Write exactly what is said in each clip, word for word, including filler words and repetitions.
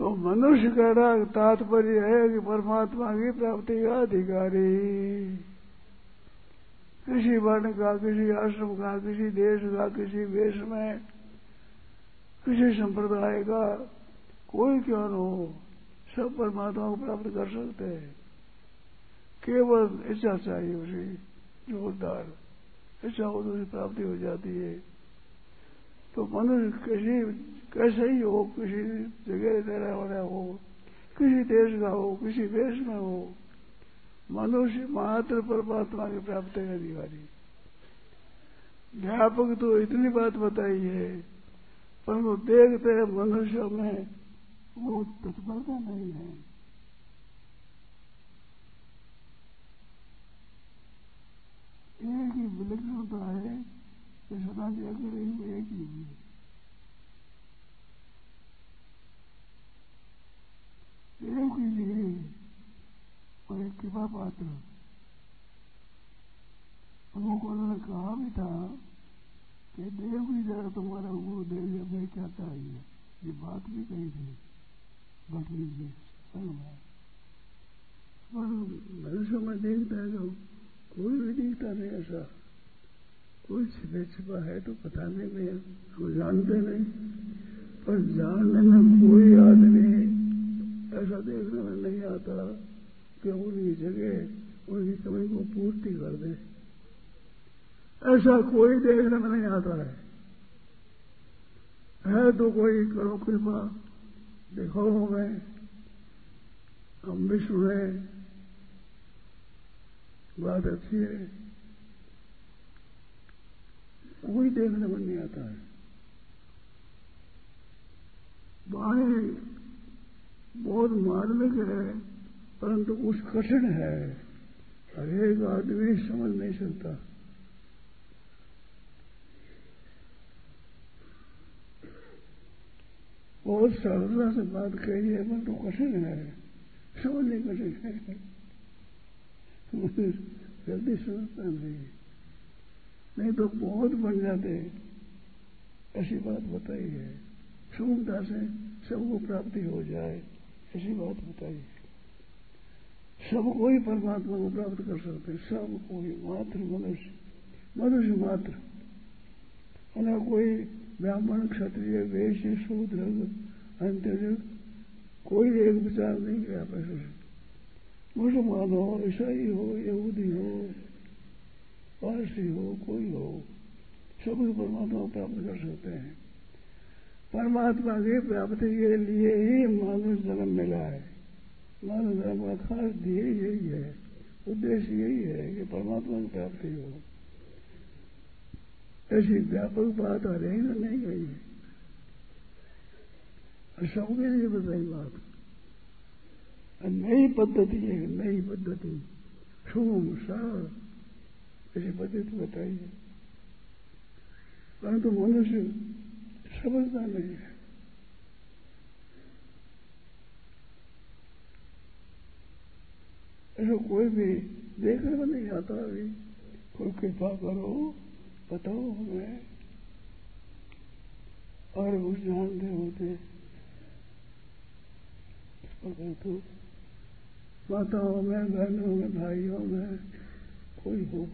तो मनुष्य का तात्पर्य है कि परमात्मा की प्राप्ति का अधिकारी, किसी वर्ण का, किसी आश्रम का, किसी देश का, किसी वेश में, किसी संप्रदाय का, कोई क्यों न हो, सब परमात्मा को प्राप्त कर सकते हैं। केवल इच्छा चाहिए उसे, जोरदार इच्छा हो तो उसे प्राप्ति हो जाती है। तो मनुष्य किसी कैसे ही हो, किसी जगह रहने वाला हो, किसी देश का हो, किसी वेश में हो, मनुष्य मात्र परमात्मा की प्राप्ति का अधिकारी। व्यापक तो इतनी बात बताई है, परंतु देखते हैं मनुष्य में वो तत्परता नहीं है। एक ही विलक्षणता है कि सदा के अगर एक ही है। एक ही लिए और एक कृपा पात्र। प्रमुख उन्होंने कहा भी था कि देव की जगह तुम्हारा गुरुदेव या मैं क्या चाहिए, ये बात भी कही थी बटनी जी संग में। पर मनुष्य में देखता है तो कोई भी दिखता नहीं ऐसा, कोई छिपे छिपा है तो पता नहीं, नहीं हम जानते नहीं, पर जानने में कोई आदमी ऐसा देखने में नहीं आता कि उनकी जगह उनकी कमी को पूर्ति कर दे। ऐसा कोई देखने में नहीं आता है। है तो कोई करो कृपा, देखो हमें, हम भी सुने, बात अच्छी है, कोई देखने में नहीं आता है। वाणी बहुत मार्मिक है, परंतु कुछ कठिन है, हर एक आदमी समझ नहीं सकता। बहुत सरलता से बात कही है, परंतु कठिन है, समझने कठिन है, जल्दी समझता नहीं, नहीं तो बहुत बन जाते। ऐसी बात बताई है, सुगमता से सबको प्राप्ति हो जाए, ऐसी बात बताई है। सब कोई परमात्मा को प्राप्त कर सकते, सब कोई, मात्र मनुष्य, मनुष्य मात्र, ना कोई ब्राह्मण, क्षत्रिय, वैश्य, शूद्र, अंत्यज, कोई एक विचार नहीं किया पैसे से। मुसलमान हो, ईसाई हो, यहूदी हो, पारसी हो, कोई हो, सभी परमात्मा को प्राप्त कर सकते हैं। परमात्मा की प्राप्ति के लिए ही मानव जन्म मिला है। मानव जन्म का खास ध्येय यही है, उद्देश्य यही है कि परमात्मा की प्राप्ति हो। ऐसी व्यापक बात हर एक ने नहीं कही है, और सबके लिए बताई बात। नई पद्धति है, नई पद्धति, सुगम सरल ऐसी पद्धति बताई है, परंतु मनुष्य समझता नहीं है। ऐसा कोई भी देखने में नहीं आता। अभी कोई कृपा करो, बताओ हमें, और कुछ जानते होते तो माताओं में, बहनों में, भाइयों में कोई हो।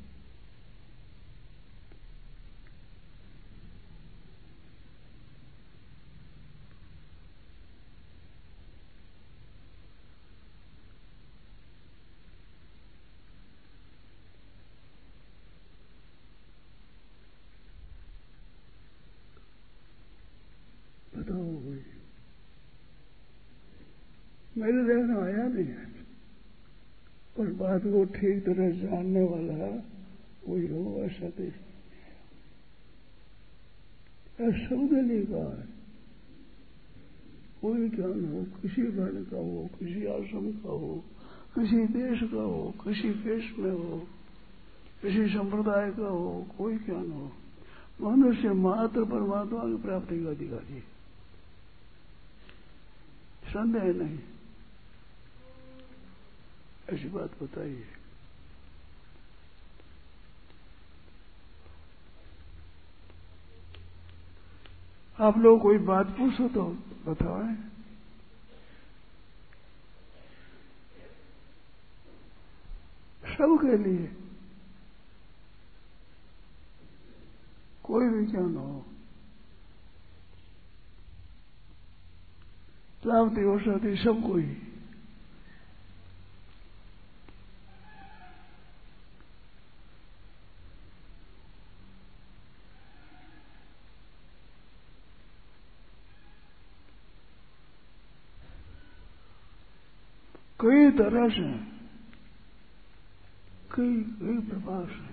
बताओ कोई, मेरे देखना आया नहीं है, और बात को ठीक तरह जानने वाला कोई हो ऐसा देख, सबके लिए कहा है। कोई ज्ञान हो, किसी वर्ण का हो, किसी आश्रम का हो, किसी देश का हो, किसी देश में हो, किसी संप्रदाय का हो, कोई ज्ञान हो, मनुष्य मात्र परमात्मा की प्राप्ति का अधिकारी, संदेह नहीं। ऐसी बात बताइए। आप लोग कोई बात पूछो तो बताएं। सबके लिए कोई भी ज्ञान हो, प्राप्ति हो सकती सबको ही। कई तरह से, कई कई प्रकार से।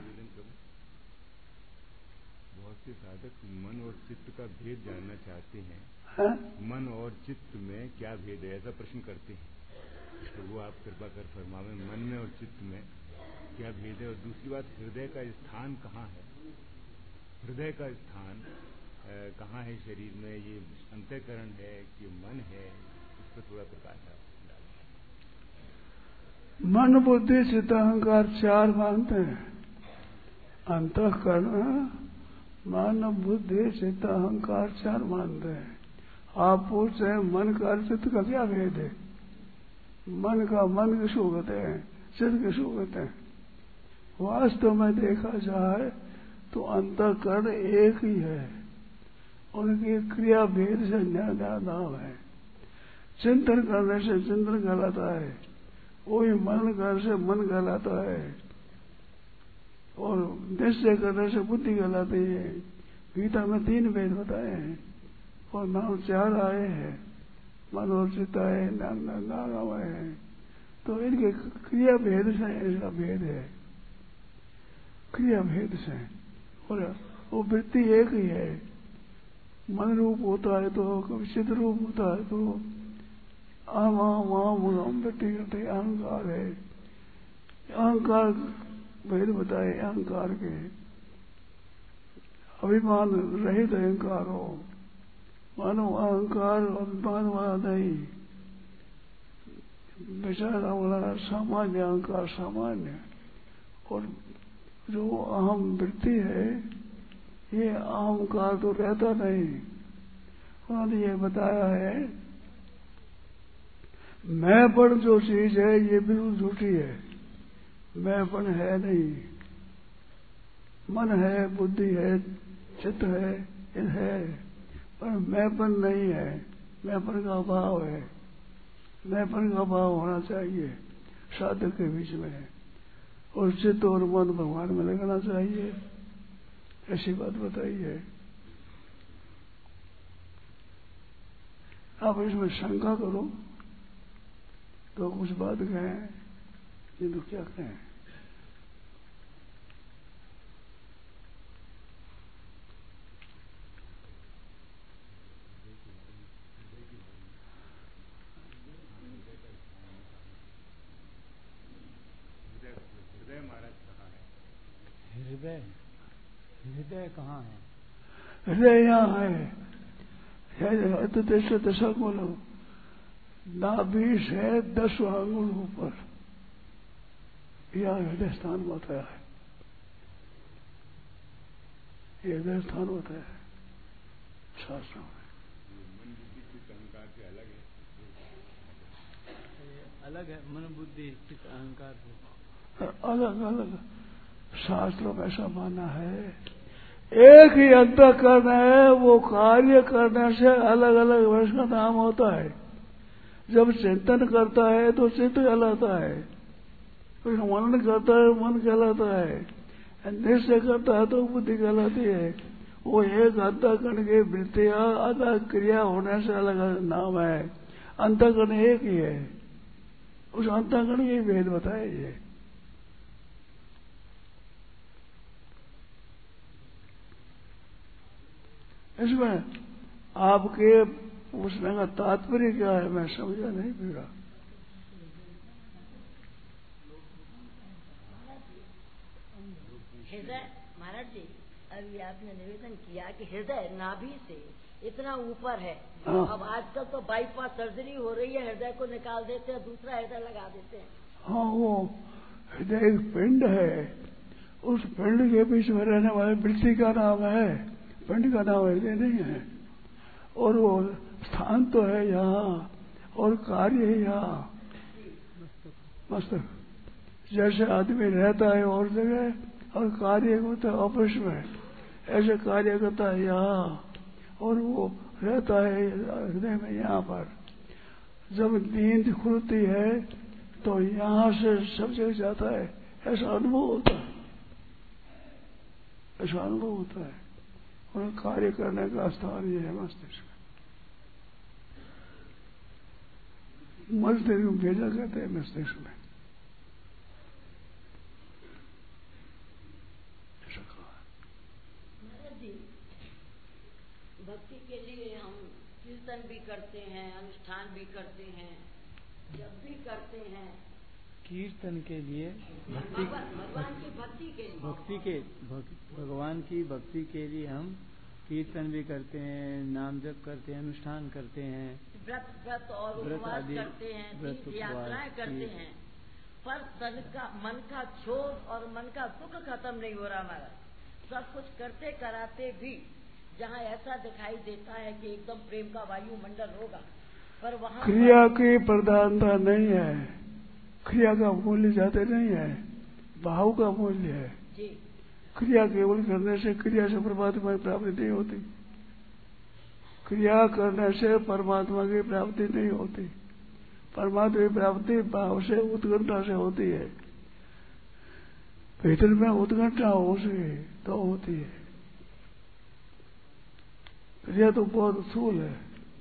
बहुत से साधक मन और चित्त का भेद जानना चाहते हैं। है? मन और चित्त में क्या भेद है, ऐसा प्रश्न करते हैं। तो वो आप कृपा कर फरमावें, मन में और चित्त में क्या भेद है। और दूसरी बात, हृदय का स्थान कहाँ है? हृदय का स्थान कहाँ है शरीर में? ये अंतःकरण है कि मन है? इस पर थोड़ा प्रकाश आप डालें। मन बुद्धि चित्त अहंकार चार मानते हैं। अंतःकरण मन बुद्धि चित्त अहंकार चार मानते हैं। आप पूछते हैं मन का चित्त का क्या भेद है? मन का मन किसको कहते हैं, चित्त किसको कहते हैं? वास्तव में देखा जाए तो अंतःकरण एक ही है, उनकी क्रिया भेद से नाम है। चिंतन करने से चिंतन कहलाता है, वही मन करने से मन कहलाता है, और निश्चय करने से बुद्धि कहलाती है। गीता में तीन भेद बताए हैं और नाम चार आए हैं, मन और चित्त है, नाम आए हैं। तो इनके क्रिया भेद से इसका भेद है, क्रिया भेद से। और वो वृत्ति एक ही है, मन रूप होता है तो कभी चित्त रूप होता है तो आम आम आम आम वृत्ति करते अहंकार है। अहंकार भेद बताए, अहंकार के अभिमान रहित अहंकार हो, मानो अहंकार अभिमान वाला नहीं, विचारा वाला सामान्य अहंकार सामान्य। और जो अहम वृत्ति है ये अहंकार तो रहता नहीं। उन्होंने ये बताया है मैंपन जो चीज है ये बिल्कुल झूठी है, मैंपन है नहीं। मन है, बुद्धि है, चित्त है, ये है, पर मैंपन नहीं है, मैंपन का अभाव है। मैंपन का अभाव होना चाहिए साधक के बीच में, और चित्त और मन भगवान में लगना चाहिए, ऐसी बात बताई है। आप इसमें शंका करो तो कुछ बात कहें, ये तो क्या कहें। हृदय महाराज कहाँ है? हृदय हृदय कहाँ है? हृदय यहाँ है, तो दशा दशा बोलो, नाभि है दस आंगुल ऊपर, यह हृदय स्थान होता है, ये हृदय स्थान होता है शास्त्रों में। मन बुद्धि चित्त अहंकार से अलग है, अलग है मन बुद्धि चित्त अहंकार से अलग अलग। शास्त्रों में ऐसा माना है, एक ही अंतःकरण है, वो कार्य करने से अलग अलग वर्ष का नाम होता है। जब चिंतन करता है तो चित्त कहलाता है, फिर मनन करता है मन कहलाता है, निश्चय करता है तो बुद्धि कहलाती है। वो एक अंतःकरण की वृत्तियां अलग क्रिया होने से अलग अलग नाम है, अंतःकरण एक ही है। उस अंतःकरण के भेद बताए ये। इसमें आपके पूछने का तात्पर्य क्या है मैं समझा नहीं फिरा। हृदय महाराज जी, अभी आपने निवेदन किया कि हृदय नाभि से इतना ऊपर है। हाँ। अब आजकल तो बाईपास सर्जरी हो रही है, हृदय को निकाल देते हैं, दूसरा हृदय लगा देते हैं। हाँ, वो हृदय एक पिंड है, उस पिंड के बीच में रहने वाली वृत्ति का नाम है, पिंड का नाम हृदय नहीं है। और वो स्थान तो है यहाँ, और कार्य है यहाँ मस्तक। जैसे आदमी रहता है और जगह और कार्य होता है ऑफिस में, ऐसे कार्य करता है यहाँ और वो रहता है हृदय में यहाँ पर। जब नींद खुलती है तो यहाँ से सब जगह जाता है, ऐसा अनुभव होता है, ऐसा अनुभव होता है। और कार्य करने का स्थान ये है मस्तिष्क। मस्तिष्क में भेजा कहते हैं मस्तिष्क में। भक्ति के लिए हम कीर्तन भी करते हैं, अनुष्ठान भी करते हैं, जब भी करते हैं। कीर्तन के लिए भक्ति, भगवान की भक्ति के लिए, भक्ति के भग, भगवान की भक्ति के लिए हम कीर्तन भी करते हैं, नाम जप करते हैं, अनुष्ठान करते हैं, व्रत व्रत और उपवास करते हैं, तीर्थ यात्राएं करते हैं। पर तन का मन का क्षोभ और मन का दुख खत्म नहीं हो रहा हमारा। सब कुछ करते कराते भी जहाँ ऐसा दिखाई देता है कि एकदम प्रेम का वायुमंडल होगा, पर वहाँ क्रिया की प्रधानता नहीं है, क्रिया का मूल्य ज्यादा नहीं है, भाव का मूल्य है जी। क्रिया केवल करने से क्रिया से परमात्मा की प्राप्ति नहीं होती, क्रिया करने से परमात्मा की प्राप्ति नहीं होती। परमात्मा की प्राप्ति भाव से उत्कंठा से होती है, भीतर में उत्कंठा हो सके तो होती है। क्रिया तो बहुत स्थूल है,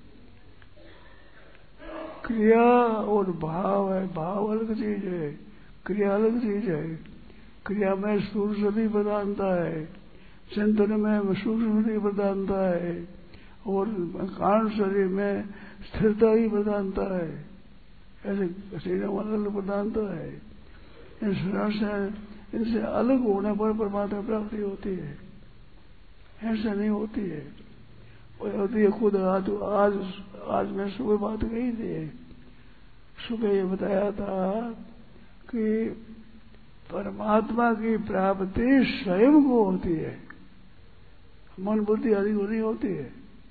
क्रिया और भाव है, भाव अलग चीज है, क्रिया अलग चीज है। क्रिया में स्थूल शरीर प्रधानता है, चिंतन में सूक्ष्म शरीर प्रधानता है, और कारण शरीर में स्थिरता ही प्रधानता है। ऐसे शरीर में अलग प्रधानता है। इन शरीर से इनसे अलग होने पर परमात्मा प्राप्ति होती है, ऐसा नहीं होती है। और ये खुद आज आज आज मैं सुबह बात कही थी, सुबह ये बताया था कि परमात्मा की प्राप्ति स्वयं को होती है, मन बुद्धि आदि को नहीं होती है।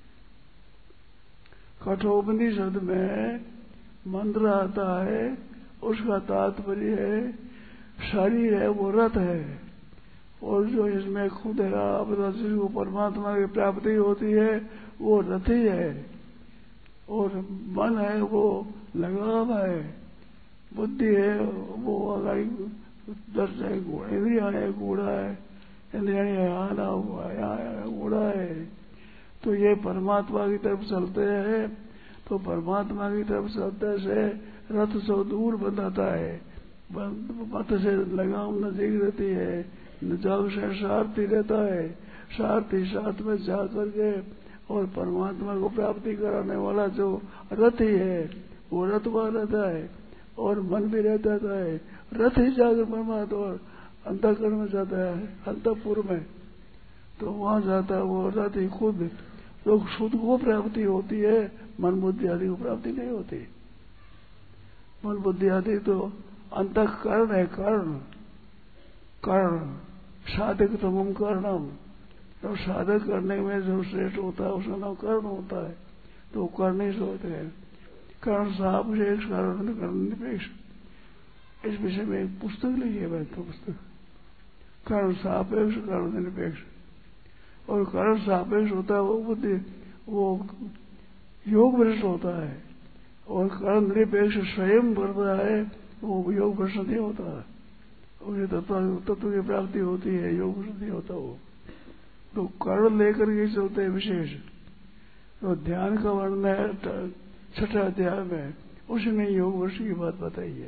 कठोपनिषद में मंत्र आता है, उसका तात्पर्य है शरीर है वो रथ है, और जो इसमें खुद है अपना जिसको परमात्मा की प्राप्ति होती है वो रथी है, और मन है वो लगाम है, बुद्धि है वो दस है, इंद्रिया है घोड़ा है, इंद्रिया आना हुआ है घोड़ा है। तो ये परमात्मा की तरफ चलते हैं, तो परमात्मा की तरफ चलते से रथ से दूर बंधाता है, मत से लगाम नजदीक रहती है, नजाब से सारथी रहता है, सारथी साथ में जा करके और परमात्मा को प्राप्ति कराने वाला जो रथी है वो रथवा रहता है, और मन भी रहता है। रथ ही जाकर परमात्मा और अंतःकरण में जाता है, अंतःपुर में, तो वहां जाता है वो रथ ही खुद। तो शुद्ध को प्राप्ति होती है, मन बुद्धि आदि को प्राप्ति नहीं होती। मन बुद्धि आदि तो अंतःकरण है, कर्ण कर्ण साधक तमम कर्णम, तो साधक करने में जो श्रेष्ठ होता है उसका नाम कर्ण होता है, तो कर्ण ही होते हैं। कर्ण साप से कर्ण कर्ण निरपेक्ष, इस विषय में एक पुस्तक लिखी है, मैं तो पुस्तक कर्ण सापेक्ष कर्ण निरपेक्ष। और कर्ण सापेक्ष होता है वो बुद्धि, वो योग भ्रष्ट होता है, और कर्ण निरपेक्ष स्वयं बढ़ता है वो योग भ्रष्ट नहीं होता है, उसे तत्व तत्व की प्राप्ति होती है, योग भ्रष्ट नहीं होता वो। तो कर्ण लेकर के चलते हैं विशेष। तो ध्यान का वर्णन है छठे अध्याय में, उसमें योग भ्रष्ट की बात बताई है।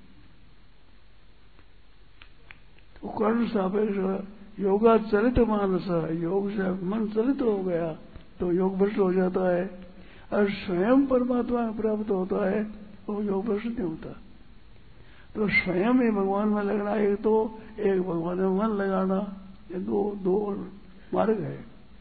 तो कर्ण सापेक्ष योगा चलित मानस, योग से मन चलित हो गया तो योग भ्रष्ट हो जाता है, और स्वयं परमात्मा प्राप्त होता है वो योग भ्रष्ट नहीं होता। तो स्वयं ही भगवान में लगना, एक तो एक भगवान में मन लगाना, ये दो दो मार्ग है।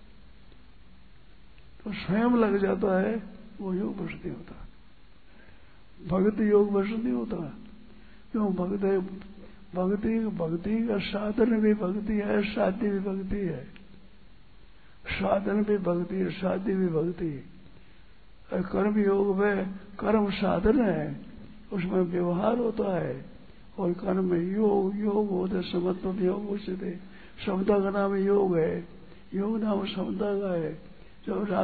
तो स्वयं लग जाता है वो योग भ्रष्ट नहीं होता, भक्ति योग भ्रष्ट नहीं होता। क्यों? भक्ति भक्ति भक्ति का साधन भी भक्ति है, शादी भी भक्ति है, साधन भी भक्ति है, शादी भी भक्ति है। कर्म योग में कर्म साधन है, उसमें व्यवहार होता है, और कर्म में योग, योग होते समत्व योग उचित। समता का नाम योग है, योग नाम समता का है। जो राग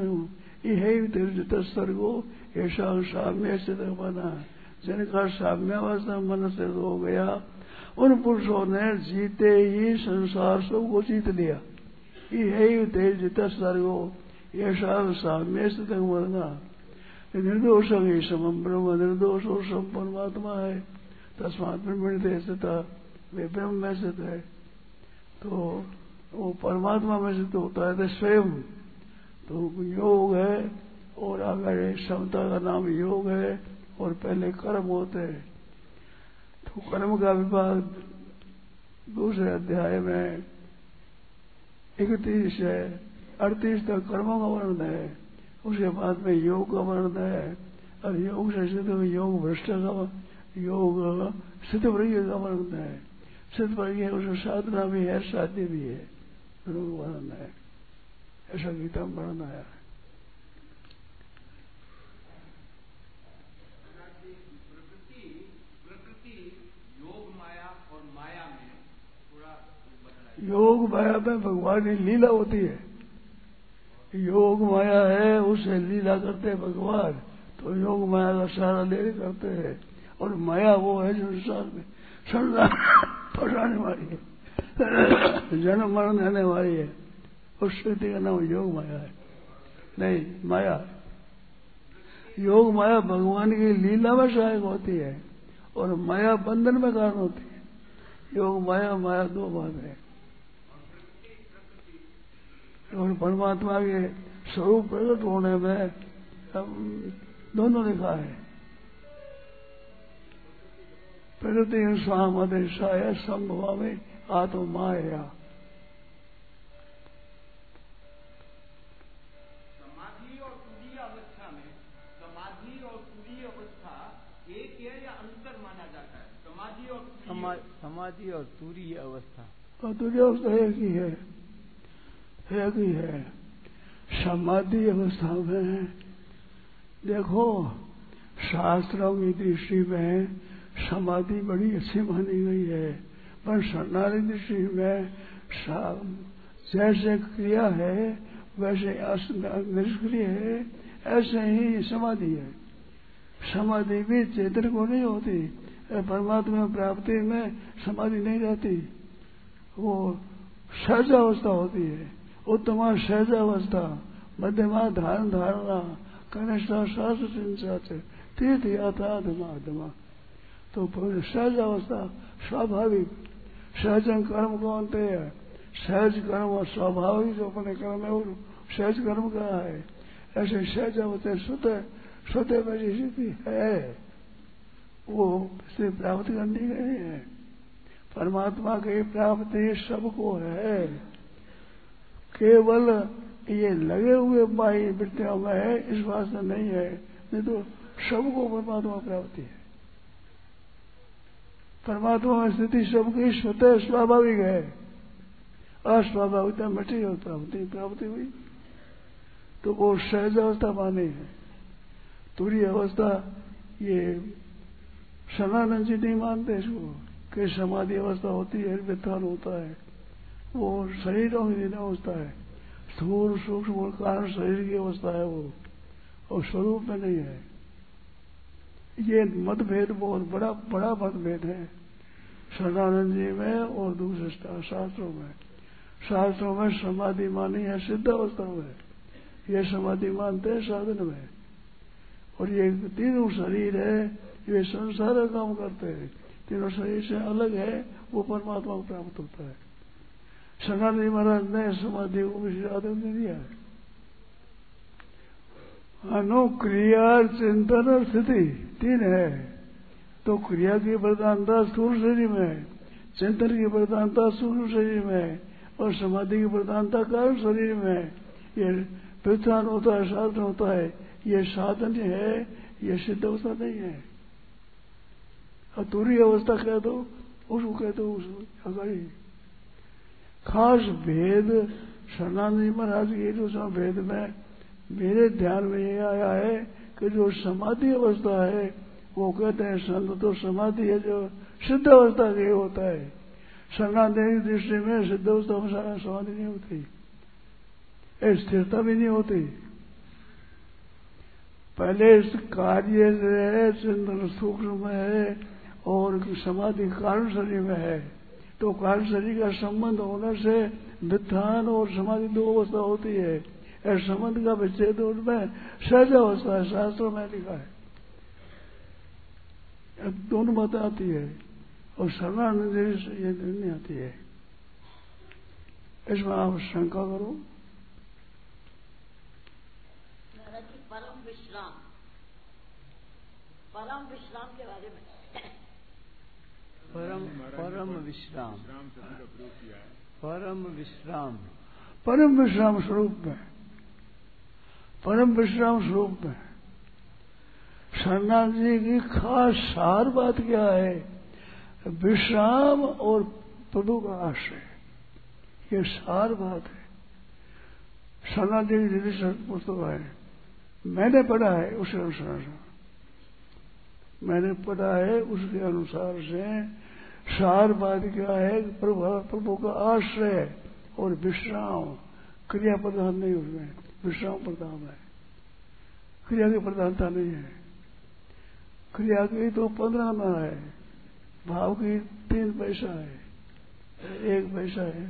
देश सर्गो ऐसा साम्य से बना, जिनका साम्यावस्था मन से हो गया, उन पुरुषों ने जीते ही संसार सबको जीत लिया। यही तेज जित सर्गो ऐसा साम्य से बना, निर्दोष ही समम ब्रह्म, निर्दोष और सम परमात्मा है। तस्मात ब्रह्मण स्थिता, वे ब्रह्म में स्थित है। तो वो परमात्मा में स्थित होता है तो स्वयं तो योग है। और अगर समता का नाम योग है और पहले कर्म होते हैं। तो कर्म का विभाग दूसरे अध्याय में इकतीस है, अड़तीस तक कर्मों का वर्णन है। उसके बाद में योग का वर्णन है। और योग से सिद्ध योग भ्रष्ट का योग सिद्ध प्रज्ञ का वर्णन है। सिद्ध प्रज्ञ उसमें साधना भी है, साध्य भी है, दोनों का वर्णन है। ऐसा गीता में वर्णन आया है। योग माया में भगवान की लीला होती है। योग माया है, उसे लीला करते हैं भगवान। तो योग माया का सारा लीला करते हैं। और माया वो है जो संसार में फंसाने वाली है, जन्म मरण रहने वाली है। उस स्थिति का नाम योग माया है, नहीं माया। योग माया भगवान की लीला में सहायक होती है और माया बंधन में कारण होती है। योग माया माया दो बात है। और परमात्मा के स्वरूप प्रकट होने में दोनों लिखा है। प्रकृति स्वामदेशाय संभव में आत्म माया। समाधि और तुरीय अवस्था में समाधि और तुरीय अवस्था एक है या अंतर माना जाता है? समाधि और समा, समाधि और तुरीय अवस्था, और तुरीय अवस्था एक ही है, एक ही है। समाधि अवस्था में देखो शास्त्रों की दृष्टि में समाधि बड़ी अच्छी मानी गई है, पर शरणार्थी दृष्टि में जैसे क्रिया है वैसे निष्क्रिय है, ऐसे ही समाधि है। समाधि भी चेतन को नहीं होती। परमात्मा प्राप्ति में समाधि नहीं रहती, वो सहजावस्था होती है। उत्तमा सहजावस्था, मध्यमा धारण धारणा, कनिष्ठा शास्त्र चिंता तीर्थ यात्रा धमा धमा। तो सहजावस्था स्वाभाविक, सहजन कर्म कौनते है, सहज कर्म और स्वाभाविक जो अपने कर्म है वो सहज कर्म का है। ऐसे सहजावस्था स्वतः स्वतः वैसी स्थिति है, वो इसे प्राप्त करनी नहीं है। परमात्मा की प्राप्ति सबको है, केवल ये लगे हुए बाह्य वृत्तियों में है, इस बात से नहीं है। नहीं तो सबको परमात्मा प्राप्ति है। परमात्मा में स्थिति सबकी स्वतः स्वाभाविक है। अस्वाभाविकता मिटी और प्राप्ति प्राप्ति हुई तो वो सहज अवस्था मानी है। तुरी अवस्था ये सनातन जी नहीं मानते इसको कि समाधि अवस्था होती है, वित्थान होता है। वो शरीरों की अवस्था है, स्थूल सूक्ष्म कारण शरीर की अवस्था है वो, और स्वरूप में नहीं है। ये मतभेद बहुत बड़ा बड़ा मतभेद है सदानंद जी में और दूसरे शास्त्रों में। शास्त्रों में समाधि मानी है सिद्ध अवस्था में, ये समाधि मानते हैं साधन में। और ये तीनों शरीर है, ये संसार का काम करते हैं, तीनों शरीर से अलग है, वो परमात्मा को प्राप्त होता है। सदानंद जी महाराज ने समाधि को विशेष आदर दे दिया है। अनुक्रिया, चिंतन और स्थिति तीन है। तो क्रिया की प्रधानता स्थूल शरीर में, चिंतन की प्रधानता सूक्ष्म शरीर में, और समाधि की प्रधानता कारण शरीर में। ये प्रधान होता है, साधन होता है, ये साधन है, ये सिद्ध अवस्था नहीं है। अतुरी अवस्था कह दो, उसको कह दो अगर खास भेद सनातन जी महाराज के जो भेद में मेरे ध्यान में ये आया है कि जो समाधि अवस्था है वो कहते हैं संत तो समाधि है जो सिद्ध अवस्था के होता है। शरणागति की दृष्टि में सिद्ध अवस्था में समाधि नहीं होती, स्थिरता भी नहीं होती। पहले इस कार्य है चिंतन सूक्ष्म है और समाधि कारण शरीर में है, तो कारण शरीर का संबंध होने से वित्थान और समाधि दो अवस्था होती है। इस संबंध का विच्छेद उनमें सहज अवस्था है, शास्त्रों में लिखा है। दोनों बातें आती है और शरणागति ये नहीं आती है। इसमें आप शंका करो। परम विश्राम, परम विश्राम के बारे में परम परम विश्राम, परम विश्राम, परम विश्राम स्वरूप में, परम विश्राम स्वरूप में शरणागति की खास सार बात क्या है? विश्राम और प्रभु का आश्रय, ये सार बात है। शरणागति की जितनी पुस्तक है मैंने पढ़ा है उसके अनुसार से, मैंने पढ़ा है उसके अनुसार से सार बात क्या है? प्रभु प्रभु का आश्रय और विश्राम, क्रिया प्रधान नहीं, उसमें विश्राम प्रधान है, क्रिया की प्रधानता नहीं है। क्रिया की तो पंद्रह में है, भाव की तीन पैसा है, एक पैसा है।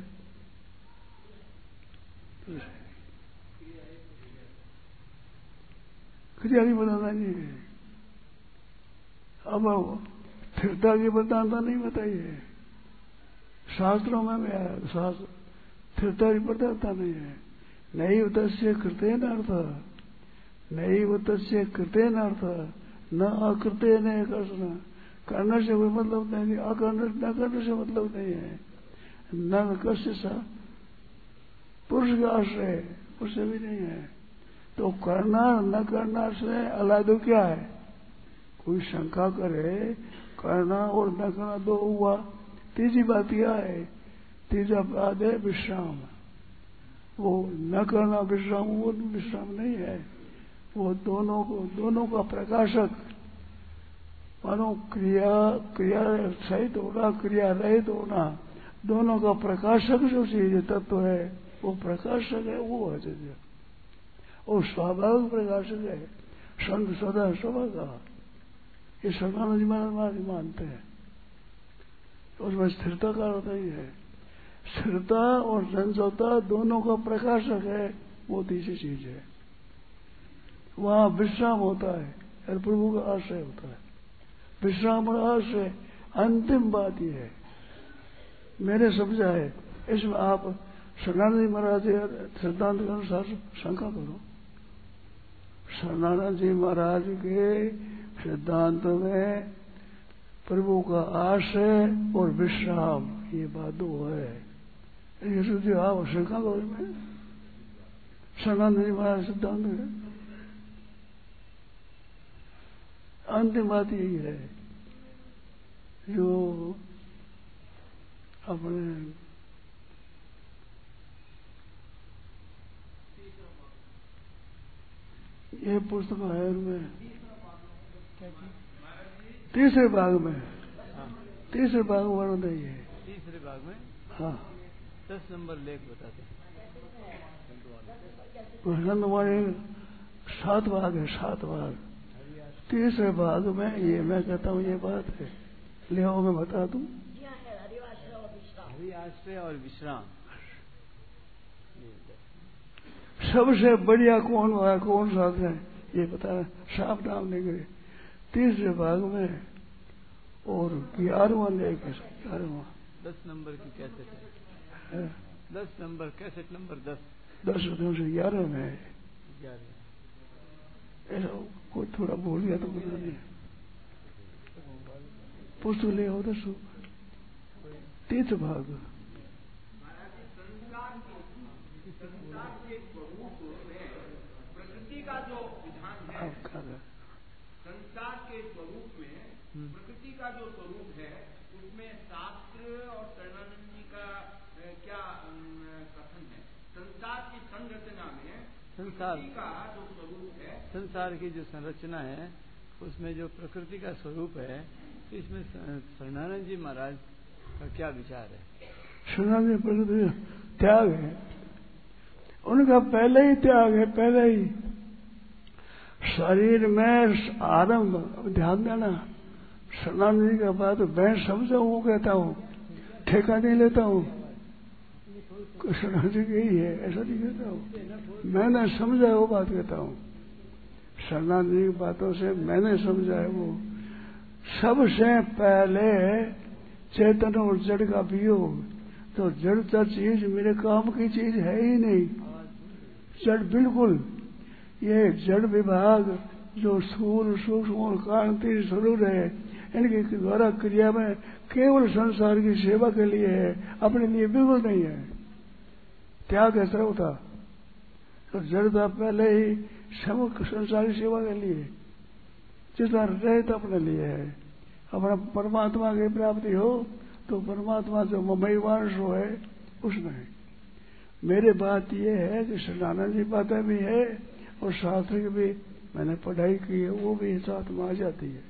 क्रिया की प्रधानता नहीं है। अब स्थिरता की प्रधानता नहीं बताई है, शास्त्रों में भी आया शास्त्र स्थिरता की प्रधानता नहीं है। नैव तस्य कृतेन अर्थ, नैव तस्य कृतेन अर्थ, न अकृतेन कर्षण, करने से कोई मतलब नहीं, अकर्ण न करने से मतलब नहीं है। न कस्य सा पुरुष का आश्रय, उससे भी नहीं है। तो करना न करना से अलग क्या है? कोई शंका करे करना और न करना दो हुआ, तीसरी बात क्या है? तीसरा बात है विश्राम। वो न करना विश्राम, वो विश्राम नहीं है, वो दोनों को दोनों का प्रकाशक, मानो क्रिया क्रिया सहित होना, क्रिया रहित होना, दोनों का प्रकाशक जो चीज तत्व है वो प्रकाशक है, वो है चीज, और स्वाभाविक प्रकाशक है। संत सदा स्वभाव का, ये शरणागति महाराज मानते हैं। उसमें स्थिरता का अर्थ ही है, स्थिरता और संसवता दोनों का प्रकाशक है, वो तीसरी चीज है। वहां विश्राम होता है और प्रभु का आश्रय होता है। विश्राम और आश्रय अंतिम बात यह है, मैंने समझा है। इसमें आप शरणानंद महाराज सिद्धांत के अनुसार शंका करो। शरणानंद जी महाराज के सिद्धांत में प्रभु का आश्रय और विश्राम, ये बात दो है। ये सोचिए आप शंका करो में शरणानंद जी महाराज सिद्धांत में अंतिम बात यही है जो अपने ये पुस्तक है उनमें तीसरे भाग में, तीसरे भाग में वर्णन है। तीसरे भाग में हाँ दस नंबर लेख बताते हैं। सात भाग है, सात भाग। तीसरे भाग में ये मैं कहता हूँ ये बात है, लिहाओ मैं बता दूं। हरि आश्रय और विश्राम सबसे बढ़िया कौन हुआ, कौन सा है ये बता, साफ नाम नहीं करे। तीसरे भाग में और ग्यारहवां लेख है, ग्यारहवां दस नंबर की कैसेट है, दस नंबर कैसेट नंबर दस दस से ग्यारह में है। ग्यारह ऐसा कोई थोड़ा भूल गया तो पता नहीं, पुस्तक ले आओ दस तीर्थ भाग। प्रकृति का जो विधान है, संसार के स्वरूप में प्रकृति का जो स्वरूप है उसमें शास्त्र और शरणानंद जी का क्या कथन है? संसार की संरचना में संसार का जो स्वरूप है, संसार की जो संरचना है उसमें जो प्रकृति का स्वरूप है, इसमें शरणानंद जी महाराज का क्या विचार है? शरणानंद जी प्रकृति त्याग है, उनका पहले ही त्याग है, पहले ही शरीर में आरंभ। ध्यान देना, शरणानंद जी का बात मैं समझा वो कहता हूँ, ठेका नहीं लेता हूँ, शरणानंद जी यही है ऐसा नहीं कहता हूँ, मैंने समझा है वो बात कहता हूँ। शरणानंद जी की बातों से मैंने समझा है वो सबसे पहले चेतन और जड़ का वियोग। तो जड़ तो चीज मेरे काम की चीज है ही नहीं, जड़ बिल्कुल। ये जड़ विभाग जो स्थूल सूक्ष्म और कारण तीन स्वरूप है, इनके द्वारा क्रिया में केवल संसार की सेवा के लिए है, अपने लिए बिल्कुल नहीं है। त्याग है सर्वथा। तो जड़ता पहले ही समग्र संसारी सेवा के लिए, जितना रहित अपने लिए है। अपना परमात्मा की प्राप्ति हो तो परमात्मा जो ममैवांश है उसमें। मेरे बात ये है कि शरणानंद जी बातें भी है और शास्त्र की भी मैंने पढ़ाई की है, वो भी साथ में आ जाती है।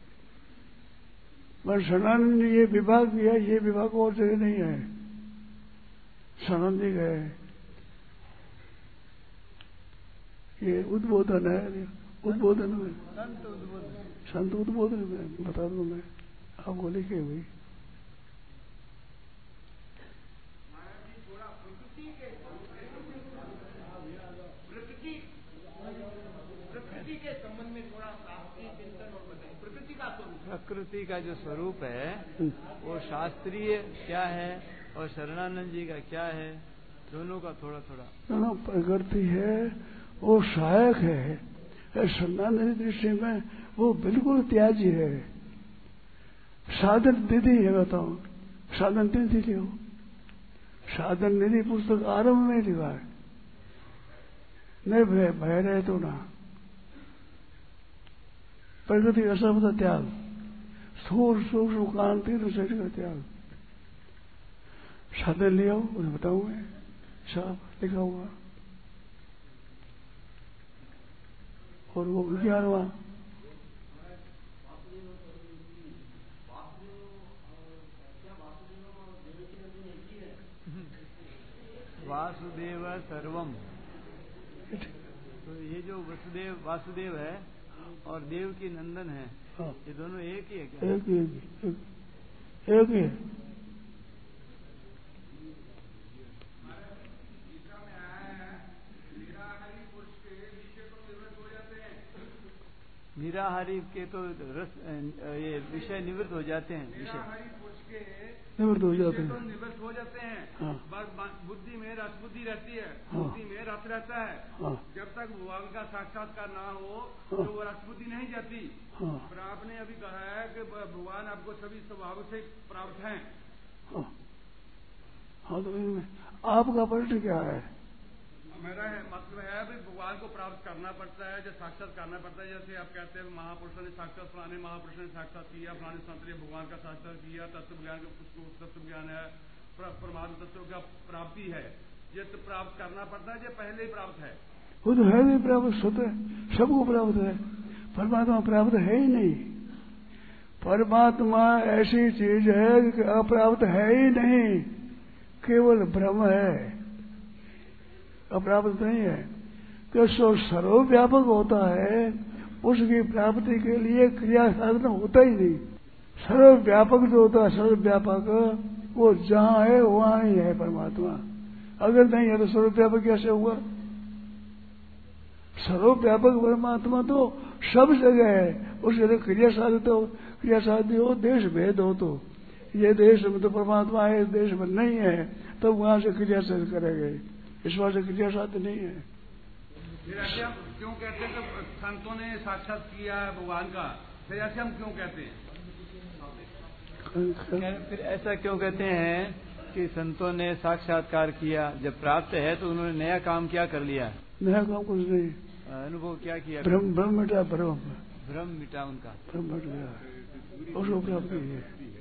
पर शरणानंद जी ये विभाग भी है, ये विभाग और जगह नहीं है। शरणानंद जी गए, ये उद्बोधन है, उद्बोधन में संत उद्बोधन में बता दूं मैं आपको लिखे हुई। प्रकृति का जो स्वरूप है वो शास्त्रीय क्या है और शरणानंद जी का क्या है, दोनों का थोड़ा थोड़ा। दोनों प्रकृति है वो सहायक है, शरणानंद जी दृष्टि में वो बिल्कुल त्याजी है। साधन निधि है, बताओ साधन निधि लियो, साधन निधि पुस्तक आरंभ में लिखा है, नहीं भय भय रहे तो ना। प्रकृति का शब्द त्याग, स्थूल सूक्ष्म कान तीनों शरीर का त्याग। साधन लिया उन्हें बताऊंगे, सब लिखा हुआ। और वो ग्यारहवा वासुदेव सर्वम। तो ये जो वसुदेव वासुदेव है और देव की नंदन है, हाँ। ये दोनों एक ही है क्या? एक ही एक, एक, एक ही है। निराहारी के तो रस ये विषय निवृत्त हो जाते हैं, विषय निवृत्त हो जाते हैं, तो निवृत्त हो जाते हैं। हाँ। बुद्धि में रस बुद्धि रहती है, हाँ। बुद्धि में रस रहता है, हाँ। जब तक भगवान का साक्षात्कार ना हो हाँ। तो वो रस बुद्धि नहीं जाती। हाँ। पर आपने अभी कहा है कि भगवान आपको सभी स्वभाव से प्राप्त हैं। हाँ, हाँ तो इनमें आपका प्रश्न क्या है? मेरा है मतलब है भी भगवान को प्राप्त करना पड़ता है, जो साक्षात करना पड़ता है। जैसे आप कहते हैं महापुरुषों ने साक्षात, फलाने महापुरुषों ने साक्षात किया, फलाने संत ने भगवान का साक्षात किया, तत्व ज्ञान का तत्व ज्ञान है, परमात्मा तत्व का प्राप्ति है। ये तो प्राप्त करना पड़ता है, जो पहले ही प्राप्त है। वो तो है नहीं प्राप्त, स्वतः सबको प्राप्त है। परमात्मा प्राप्त है ही नहीं। परमात्मा ऐसी चीज है कि अप्राप्त है ही नहीं, केवल भ्रम है, अप्राप्त नहीं है। तो जो सर्वव्यापक होता है उसकी प्राप्ति के लिए क्रिया साधन होता ही नहीं। सर्वव्यापक जो होता है, सर्वव्यापक वो जहां है वहां ही है परमात्मा। अगर नहीं है तो सर्वव्यापक कैसे हुआ? सर्वव्यापक परमात्मा तो सब जगह है, उसके लिए क्रिया साधित हो, क्रिया साध्य हो, देश भेद हो। तो ये देश में तो परमात्मा है, इस देश में नहीं है, तब तो वहां से क्रिया साध्य करेंगे। इस बात से क्रिया साध्य नहीं है। फिर ऐसे हम क्यों कहते हैं कि संतों ने साक्षात किया है भगवान का? फिर ऐसे हम क्यों कहते हैं? फिर ऐसा क्यों कहते हैं कि संतों ने साक्षात्कार किया? जब प्राप्त है तो उन्होंने नया काम क्या कर लिया? नया काम कुछ नहीं, अनुभव क्या किया? भ्रम भ्रम मिटा, भ्रम भ्रम मिटा उनका, भ्रम मिट गया, उसको प्राप्ति है।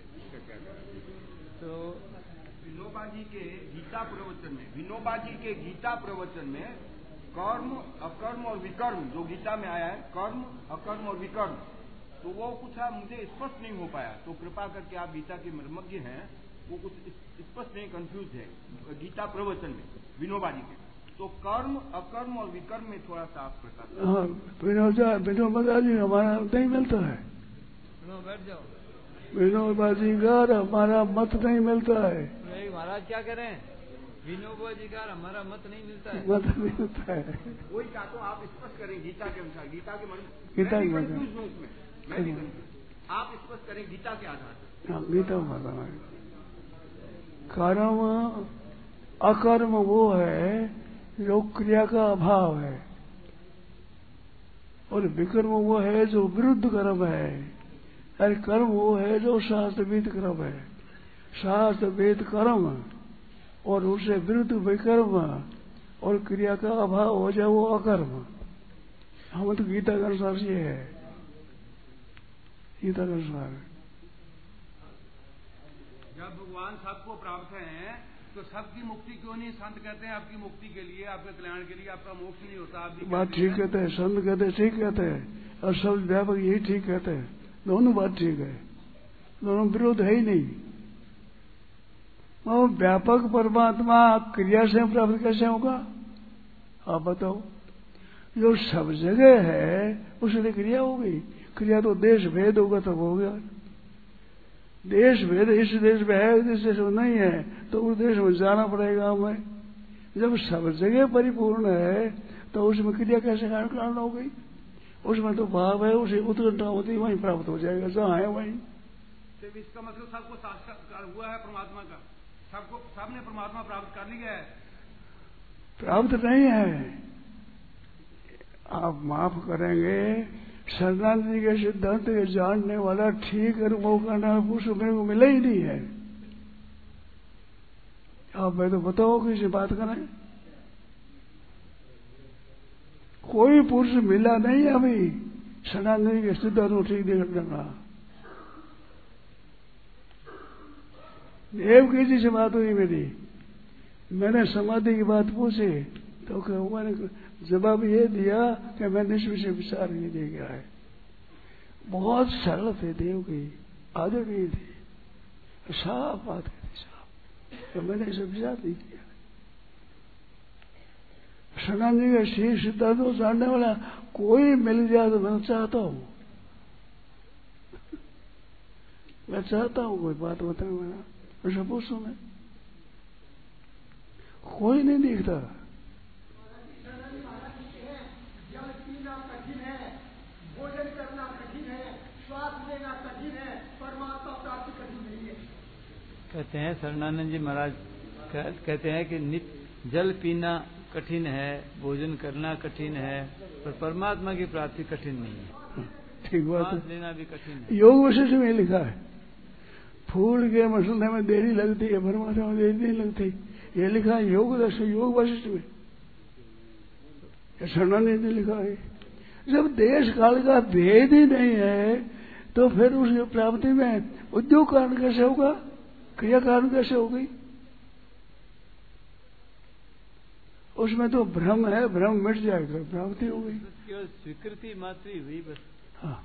तो विनोबा जी के गीता प्रवचन में विनोबा जी के गीता प्रवचन में कर्म अकर्म और विकर्म जो गीता में आया है, कर्म अकर्म और विकर्म, तो वो कुछ मुझे स्पष्ट नहीं हो पाया। तो कृपा करके आप गीता के मर्मज्ञ हैं, वो कुछ स्पष्ट नहीं, कंफ्यूज है गीता प्रवचन में विनोबा जी के। तो कर्म अकर्म और विकर्म में थोड़ा सा आप प्रकाश। हाँ, विनोबा विनोबा जी हमारा नहीं मिलता है। बैठ जाओ। विनोबा जी का हमारा मत नहीं मिलता है। महाराज क्या करें, विनोबा जी का हमारा मत नहीं मिलता है। मत नहीं मिलता है। वही कहा तो आप स्पष्ट करें गीता के अनुसार, गीता के मन गीता के मैं भी आप स्पष्ट करें गीता के आधार पर। हाँ, गीता में कर्म अकर्म वो है जो क्रिया का अभाव है, और विकर्म वो है जो विरुद्ध कर्म है, अरे कर्म वो है जो शास्त्र वेद कर्म है। शास्त्र वेद कर्म और उससे विरुद्ध विकर्म और क्रिया का अभाव हो जाए वो अकर्म। हम तो गीता के अनुसार ये है, गीता के अनुसार। जब भगवान सबको प्राप्त हैं तो सबकी मुक्ति क्यों नहीं? संत कहते हैं आपकी मुक्ति के लिए, आपके कल्याण के लिए, आपका मोक्ष नहीं होता। आप बात ठीक कहते हैं, संत कहते हैं ठीक कहते हैं, और सब व्यापक यही ठीक कहते हैं। दोनों बात ठीक है, दोनों विरोध है ही नहीं। वो व्यापक परमात्मा क्रिया से प्राप्त कैसे होगा आप बताओ? जो सब जगह है उससे क्रिया होगी। क्रिया तो देश भेद होगा तब हो गया। देश भेद इस देश में है, इस देश में नहीं है, तो उस देश में जाना पड़ेगा हमें। जब सब जगह परिपूर्ण है तो उसमें क्रिया कैसे कारण हो गई? उसमें तो भाव है, उसे उत्कंठा होती वहीं प्राप्त हो जाएगा, जहाँ है वहीं। तो इसका मतलब सबको साक्षात्कार हुआ है परमात्मा का, सबको सबने परमात्मा प्राप्त कर लिया है? प्राप्त नहीं है। आप माफ करेंगे, शरणानंद जी के सिद्धांत के जानने वाला ठीक अनुभव करना पुरुष मेरे को मिला ही नहीं है। आप मैं तो बताओ किसी बात करें, कोई पुरुष मिला नहीं अभी शरणानंद जी के सिद्धांत को ठीक देखने का। देवकी जी से बात हुई मेरी, मैंने समाधि की बात पूछी तो मैंने जवाब ये दिया कि मैंने इस विषय विचार नहीं दे गया है। बहुत सरल थे देवकी, आदर नहीं थी, साफ बात कहती साफ, तो मैंने इसे विचार नहीं किया। सनातन जी का ठीक सिद्धांत को जानने वाला कोई मिल जाए तो मैं चाहता हूं, मैं चाहता हूं कोई बात बताए। मैंने ऐसा पूछू, मैं कोई नहीं दिखता। जल पीना कठिन है, भोजन करना कठिन है, श्वास लेना कठिन है, परमात्मा प्राप्ति कठिन नहीं है। कहते हैं शरणानंद जी महाराज कहते हैं कि नित्य जल पीना कठिन है, भोजन करना कठिन है, पर परमात्मा की प्राप्ति कठिन नहीं है। ठीक बात श्वास लेना भी कठिन है। योग वशिष्ठ में लिखा है, फूल के मसलने में देरी लगती है, परमात्मा में देरी नहीं लगती। ये लिखा है योग दर्शन योग वशिष्ठ में, शरणानंद ने लिखा है। जब देश काल का भेद ही नहीं है तो फिर उसकी प्राप्ति में उद्योग कारण कैसे होगा, क्रिया कारण कैसे होगी? उसमें तो भ्रम है, भ्रम मिट जाएगा, प्राप्ति हो गई। केवल स्वीकृति मात्र ही हुई बस। हाँ,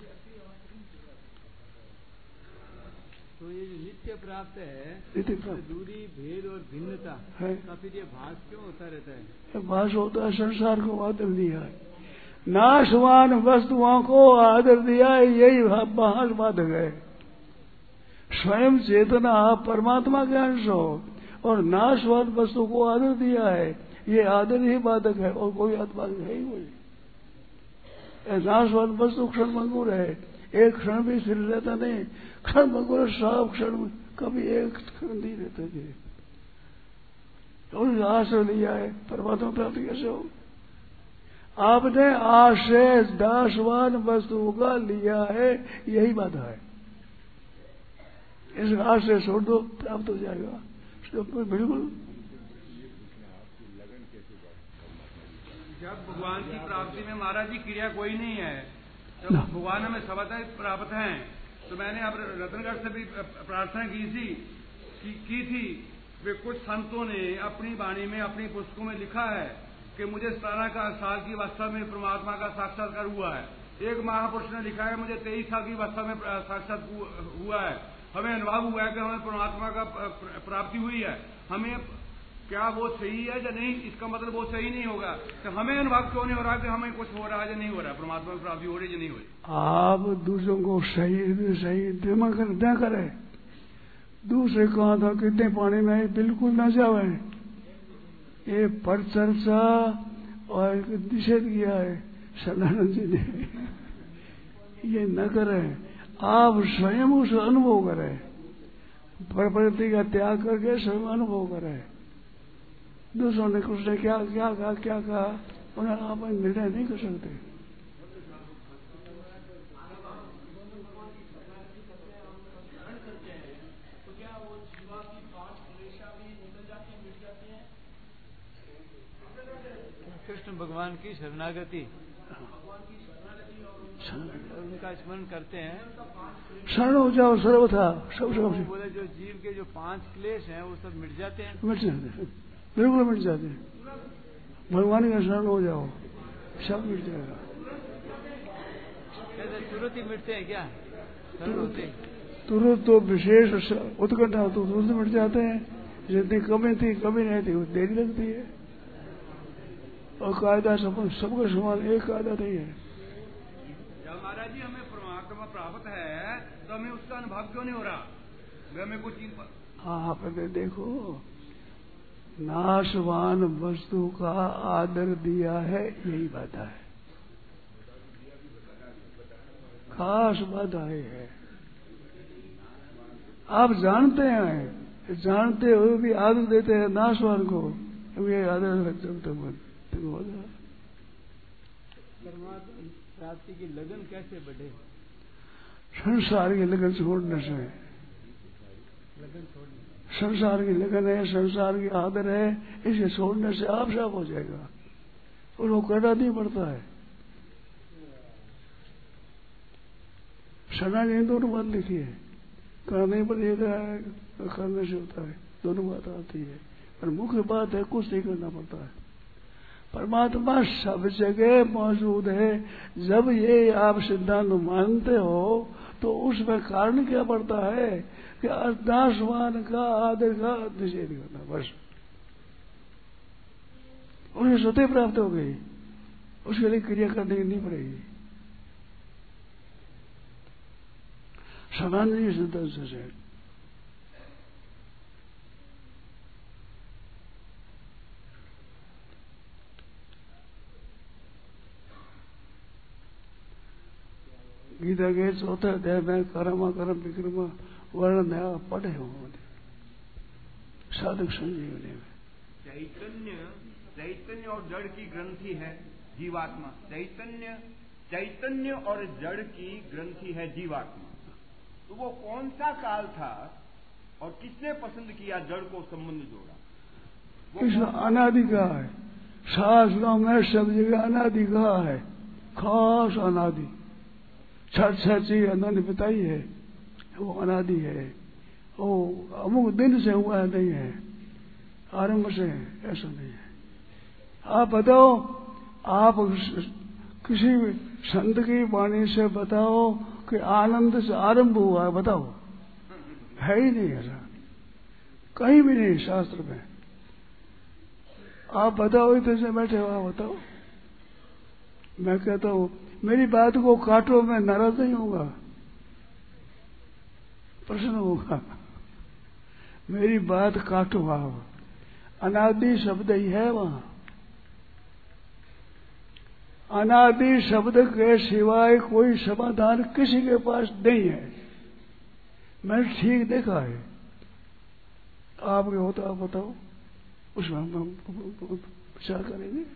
तो ये जो नित्य प्राप्त है, नित्य प्राप्त दूरी भेद और भिन्नता है, तो फिर ये भास क्यों होता रहता है? भास होता है, संसार को आदर दिया है, नाशवान वस्तुओं को आदर दिया है, यही भास बाधक है। स्वयं चेतना आप परमात्मा के अंश हो और नाशवान वस्तु को आदर दिया है, ये आदर ही बाधक है और कोई बाधक है ही कोई। नाशवान वस्तु क्षण भंगुर है, एक क्षण भी स्थिर रहता नहीं, क्षण भंगुर सब क्षण में कभी एक क्षण नहीं रहता जी। तो आश्रय लिया है, परमात्मा प्राप्ति कैसे हो? आपने आश्रय दासवान वस्तु का लिया है, यही बाधा है। इस आश्रय छोड़ दो, प्राप्त हो जाएगा बिल्कुल। जब भगवान की प्राप्ति में महाराज जी क्रिया कोई नहीं है, जब भगवान हमें सबता प्राप्त हैं, तो मैंने अब रतनगढ़ से भी प्रार्थना की थी की, की थी वे कुछ संतों ने अपनी वाणी में अपनी पुस्तकों में लिखा है कि मुझे सतारह का साल की अवस्था में परमात्मा का साक्षात्कार हुआ है। एक महापुरुष ने लिखा है मुझे तेईस साल की अवस्था में साक्षात हुआ है। हमें अनुभव हुआ है कि हमें परमात्मा का प्राप्ति हुई है। हमें क्या वो सही है या नहीं, इसका मतलब वो सही नहीं होगा। तो हमें अनुभव क्यों नहीं हो रहा कि हमें कुछ हो रहा है या नहीं हो रहा, परमात्मा की प्राप्ति हो रही या नहीं हो रही। आप दूसरों को सही सही दिमाग न करे। दूसरे कहा था कितने पानी में बिल्कुल न जावे, ये पर चर्चा और निषेध किया है सदानंद जी ने। ये न करें, आप स्वयं उस अनुभव करें, प्रकृति का त्याग करके स्वयं अनुभव करें। दूसरों ने कुछ ने क्या क्या कहा क्या कहा उन्हें आप निर्णय नहीं कर सकते। कृष्ण भगवान की शरणागति, उनका स्मरण करते हैं, शरण हो जाओ सर्वथा सब सब बोले जो जीव के जो पांच क्लेश हैं वो सब मिट जाते हैं। मिट जाते हैं, बिल्कुल मिट जाते हैं। भगवान का शरण हो जाओ सब मिट जाएगा। तुरंत ही मिटते हैं क्या? शरण होते तुरंत तो विशेष उत्कंठा तो तुरंत मिट जाते हैं। जितनी कमी थी कमी नहीं थी वो देरी लगती है। और कायदा सब सबका समान एक कायदा नहीं है। जब महाराज जी हमें परमात्मा प्राप्त है तो हमें उसका अनुभव क्यों नहीं हो रहा? हमें कुछ चीज आप देखो, नाशवान वस्तु का आदर दिया है, यही बात है, खास बात है। आप जानते हैं, जानते हुए भी आदर देते हैं नाशवान को, ये आदर परमात्मा प्राप्ति की लगन कैसे बढ़े? संसार की लगन छोड़ने से। लगन छोड़ने संसार की लगन है, संसार की आदर है, इसे छोड़ने से आप साफ हो जाएगा और वो करना नहीं पड़ता है। सना ने दोनों बात लिखी है, करने पर एक करने से होता है, दोनों बात आती है। पर मुख्य बात है कुछ नहीं करना पड़ता है। परमात्मा सब जगह मौजूद है। जब ये आप सिद्धांत मानते हो तो उसमें कारण क्या पड़ता है कि नाशवान का आदर का निषेध करना, बस उन्हें स्वतः प्राप्त हो गई, उसके लिए क्रिया करने की नहीं पड़ेगी। समान नहीं सिद्धांत से गीता के चौथे अध्याय में कर्म कर्म विक्रम वर्णन है, पढ़े हो साधक संजीवनी में। चैतन्य चैतन्य और जड़ की ग्रंथि है जीवात्मा। चैतन्य चैतन्य और जड़ की ग्रंथि है जीवात्मा। तो वो कौन सा काल था और किसने पसंद किया जड़ को संबंध जोड़ा? इसमें अनादि का है, शास्त्रों में सब जगह अनादि का है, खास अनादि। छठ छठ चीज अनादि बताई है, वो अनादि है, वो अमुक दिन से हुआ नहीं है, आरंभ से ऐसा नहीं है। आप बताओ, आप किसी भी संत की वाणी से बताओ कि आनंद से आरंभ हुआ है, बताओ, है ही नहीं ऐसा, कहीं भी नहीं शास्त्र में। आप बताओ, इधर से बैठे हो, आप बताओ। मैं कहता हूं मेरी बात को काटो, मैं नाराज नहीं होगा, प्रश्न होगा। मेरी बात काटो आप, अनादि शब्द ही है वहां। अनादि शब्द के सिवाय कोई समाधान किसी के पास नहीं है। मैंने ठीक देखा है, आपके होता आप बताओ, उसमें हम विचार करेंगे।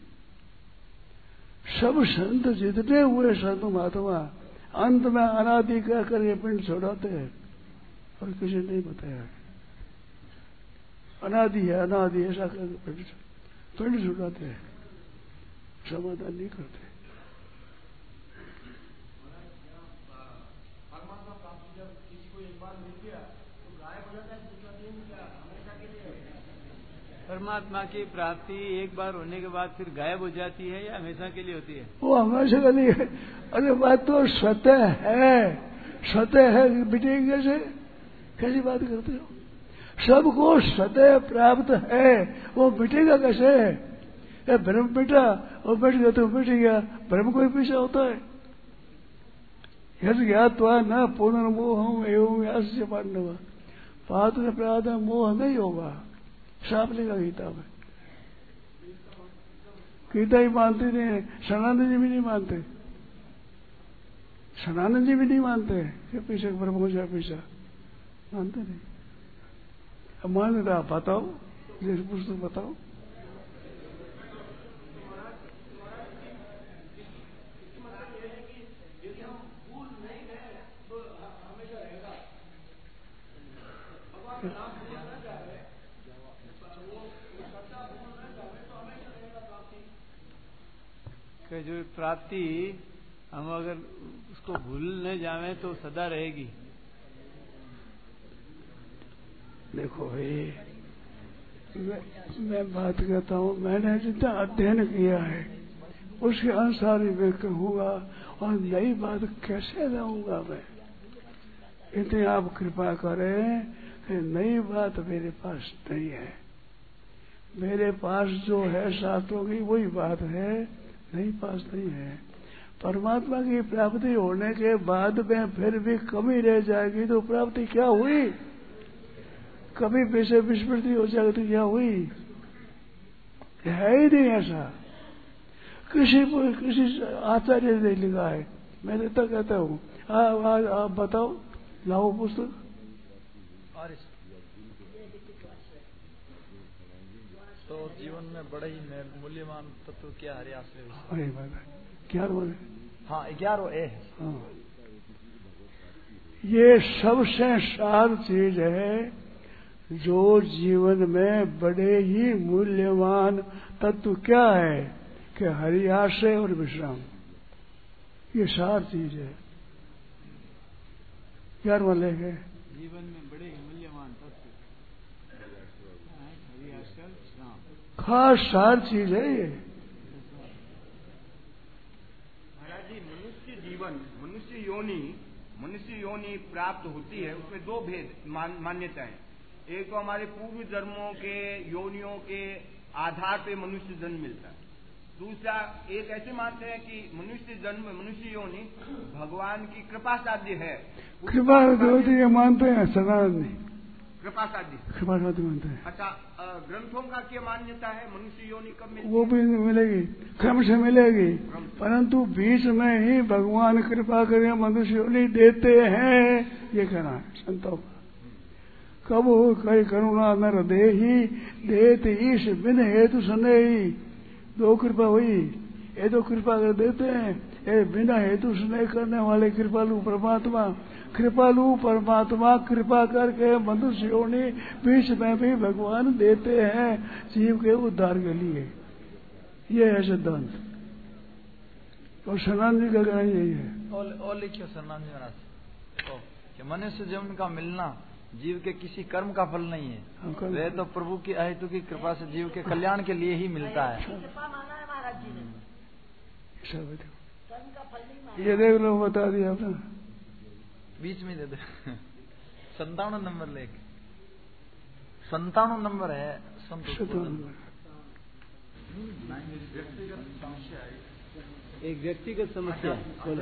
सब संत जितने हुए संत महात्मा अंत में अनादि कहकर ये पिंड छोड़ाते हैं और किसी नहीं बताया अनादि है, अनादि ऐसा कहकर पिंड पिंड छुड़ाते हैं, समाधान नहीं करते। परमात्मा की प्राप्ति एक बार होने के बाद फिर गायब हो जाती है या हमेशा के लिए होती है? वो हमेशा के लिए। अरे बात तो स्वतः है, स्वतः है, मिटेगी कैसे? कैसी बात करते हो? सबको स्वतः प्राप्त है, वो मिटेगा कैसे? ये ब्रह्म मिटा और मिट गया तो मिट गया, ब्रह्म कोई पीछे होता है? यदि ज्ञातवा न पुनर्मोह एवं यास्य पांडव, पात्र प्राप्त मोह नहीं होगा, साफ लिखा गीता में। गीता ही मानते नहीं, सनातन जी भी नहीं मानते, सनातन जी भी नहीं मानते कि पीछे ब्रह्म हो जाए, पीछा मानते नहीं। अब मानते आप बताओ, जिस पुस्तक बताओ। कि जो प्राप्ति हम अगर उसको भूलने जावे तो सदा रहेगी। देखो भाई, मैं, मैं बात कहता हूँ, मैंने जितना अध्ययन किया है उसके अनुसार ही मैं कहूँगा, और नई बात कैसे लाऊंगा मैं? इतनी आप कृपा करें कि नई बात मेरे पास नहीं है। मेरे पास जो है शास्त्रों की वही बात है, नहीं पास नहीं है। परमात्मा की प्राप्ति होने के बाद में फिर भी कमी रह जाएगी तो प्राप्ति क्या हुई? कभी पीछे विस्मृति हो जाएगी तो क्या हुई? है ही नहीं ऐसा, किसी किसी आचार्य ने लिखा है। मैं इतना कहता हूँ, आप बताओ, लाओ पुस्तक। तो जीवन में बड़े ही मूल्यवान तत्व क्या है? अरे बाबा, ग्यारह, हाँ ग्यारह ए, हाँ, ये सबसे सार चीज है जो जीवन में बड़े ही मूल्यवान तत्व क्या है कि हरि आश्रय और विश्राम, ये सार चीज है। ग्यारहवां लेख है, जीवन में बड़े ही मूल्यवान तत्व हरि आश्रय विश्राम, खास सार चीज है ये। महाराज जी, मनुष्य जीवन, मनुष्य योनि, मनुष्य योनि प्राप्त होती है, उसमें दो भेद मान, मान्यताएं। एक तो हमारे पूर्व जन्मों के योनियों के आधार पे मनुष्य जन्म मिलता है। दूसरा, एक ऐसे मानते हैं कि मनुष्य जन्म, मनुष्य योनि भगवान की कृपा साध्य है। कृपा ये मानते हैं सनातन जी, कृपा साध्य, कृपा साध्य मानते हैं। अच्छा, ग्रंथों का क्या मान्यता है? मनुष्य योनि कब मिलती? वो भी मिलेगी, क्रम से मिलेगी, परंतु बीच में ही भगवान कृपा करें मनुष्य योनि देते हैं, ये कहना है संतों का। कब हो कई करुणा नर देही, देत ईश बिन हेतु स्नेही। दो कृपा हुई, ये तो कृपा कर देते हैं, ये बिना हेतु स्नेह करने वाले कृपालु परमात्मा। कृपालु परमात्मा कृपा करके मनुष्य योनि बीच में भी भगवान देते हैं जीव के उद्धार के लिए। ये है सिद्धांत, और सनातन जी का कहना यही है। और, और लिखियो सनातन जी महाराज तो कि मनुष्य जीवन का मिलना जीव के किसी कर्म का फल नहीं है, वह तो प्रभु की अहेतु की कृपा से जीव के कल्याण के लिए ही मिलता है। कृपा माना है महाराज जी ने, कर्म का फल नहीं माना। ये देख लो, बता दिया आपने, बीच में दे दे। संतावन नंबर लेख, संतावन नंबर है एक व्यक्तिगत समस्या।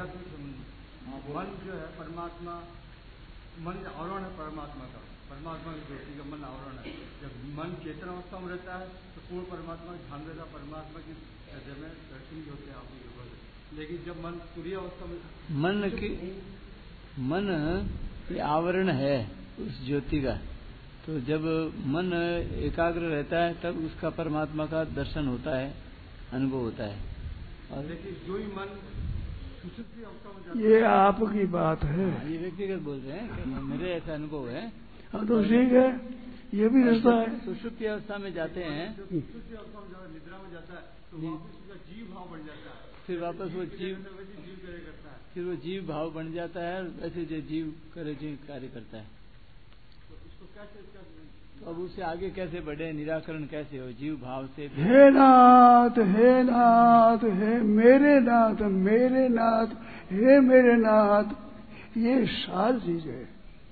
मन जो है परमात्मा, मन आवरण है परमात्मा का, परमात्मा की ज्योति का मन आवरण है। जब मन चेतन अवस्था में रहता है तो पूर्ण परमात्मा ध्यान देगा, परमात्मा की हृदय में दर्शन भी होते हैं आपकी जरूरत। लेकिन जब मन पूरी अवस्था में, मन की मन ये आवरण है उस ज्योति का, तो जब मन एकाग्र रहता है तब उसका परमात्मा का दर्शन होता है, अनुभव होता है। और लेकिन जो ही मन सुषुप्ति अवस्था में जाता है, ये आपकी बात है, ये व्यक्तिगत बोल रहे हैं कि मेरे ऐसा अनुभव है। हाँ तो ठीक है, ये भी रास्ता है। सुषुप्ति अवस्था में जाते हैं, सुषुप्ति अवस्था में जाता है, निद्रा में जाता है, तो वापस उसका जीव भाव बढ़ जाता है, फिर वापस वो जीव जीव कार्य करता है, फिर वो जीव भाव बन जाता है, ऐसे जो जीव करे जो कार्य करता है। तो इसको तो अब उससे आगे कैसे बढ़े, निराकरण कैसे हो जीव भाव से? हे नाथ हे नाथ हे मेरे नाथ मेरे नाथ हे मेरे नाथ, ये सार चीज है।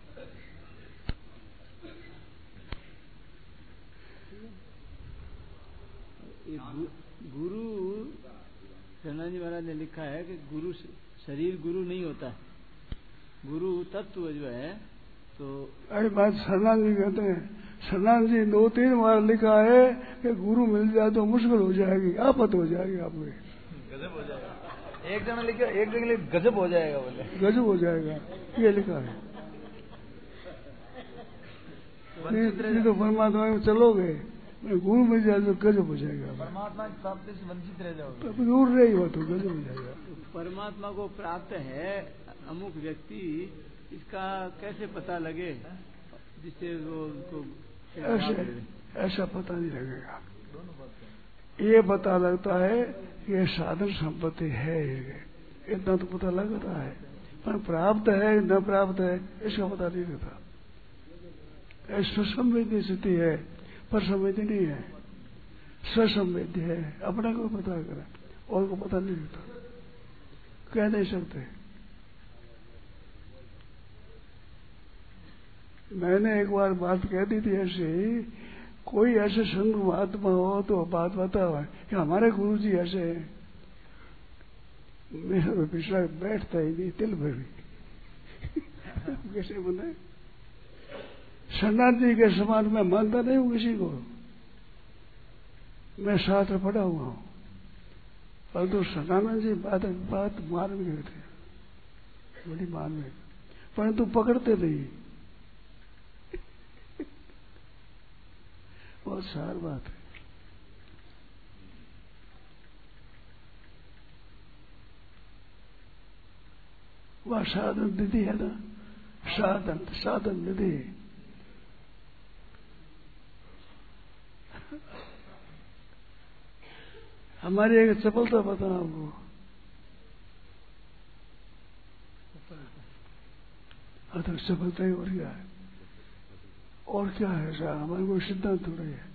गुरु शरणाजी महाराज ने लिखा है कि गुरु शरीर गुरु नहीं होता है, गुरु तत्व जो है। तो अरे बात शरणान जी कहते हैं, शरणान जी दो तीन बार लिखा है कि गुरु मिल जाए तो मुश्किल हो जाएगी, आफत हो जाएगी, आपको गजब हो जाएगा। एक जगह लिखा, एक जगह लिख गजब हो जाएगा, बोले गजब हो जाएगा, ये लिखा है। नहीं तो परमात्मा में चलोगे, गुरु मिल जाए तो गजब हो जाएगा, परमात्मा की प्राप्ति से वंचित रह जाओगे, तो दूर रही हो तो गजब हो जाएगा। परमात्मा को प्राप्त है अमुक व्यक्ति, इसका कैसे पता लगे जिससे वो उनको ऐसे ऐसा पता नहीं लगेगा। ये पता लगता है कि ये साधन संपत्ति है, इतना तो पता लगता है, पर प्राप्त है न प्राप्त है इसका पता नहीं लगता। स्वसंवेदी स्थिति है पर संवेदी नहीं है, स्वसंवेदी है, अपने को पता करा और को पता नहीं लगता, कह नहीं सकते। मैंने एक बार बात कह दी थी ऐसे ही, कोई ऐसे संत महात्मा हो तो बात बताओ कि हमारे गुरु जी ऐसे हैं, मेरा तो पिछला बैठता ही नहीं तिल भर भी कैसे बोले। शरणार्थी जी के समान मैं मानता नहीं हूं किसी को, मैं शास्त्र पढ़ा हुआ हूं, परंतु शरणानंद जी बात बात मान में गए थे, बड़ी मान में, परंतु पकड़ते नहीं। बहुत सार बात है। वह साधन निधि है ना, साधन साधन निधि। हमारी एक सफलता बता आपको, अतः सफलता ही और क्या है, और क्या है साहब, हमारे कोई सिद्धांत थोड़ा है।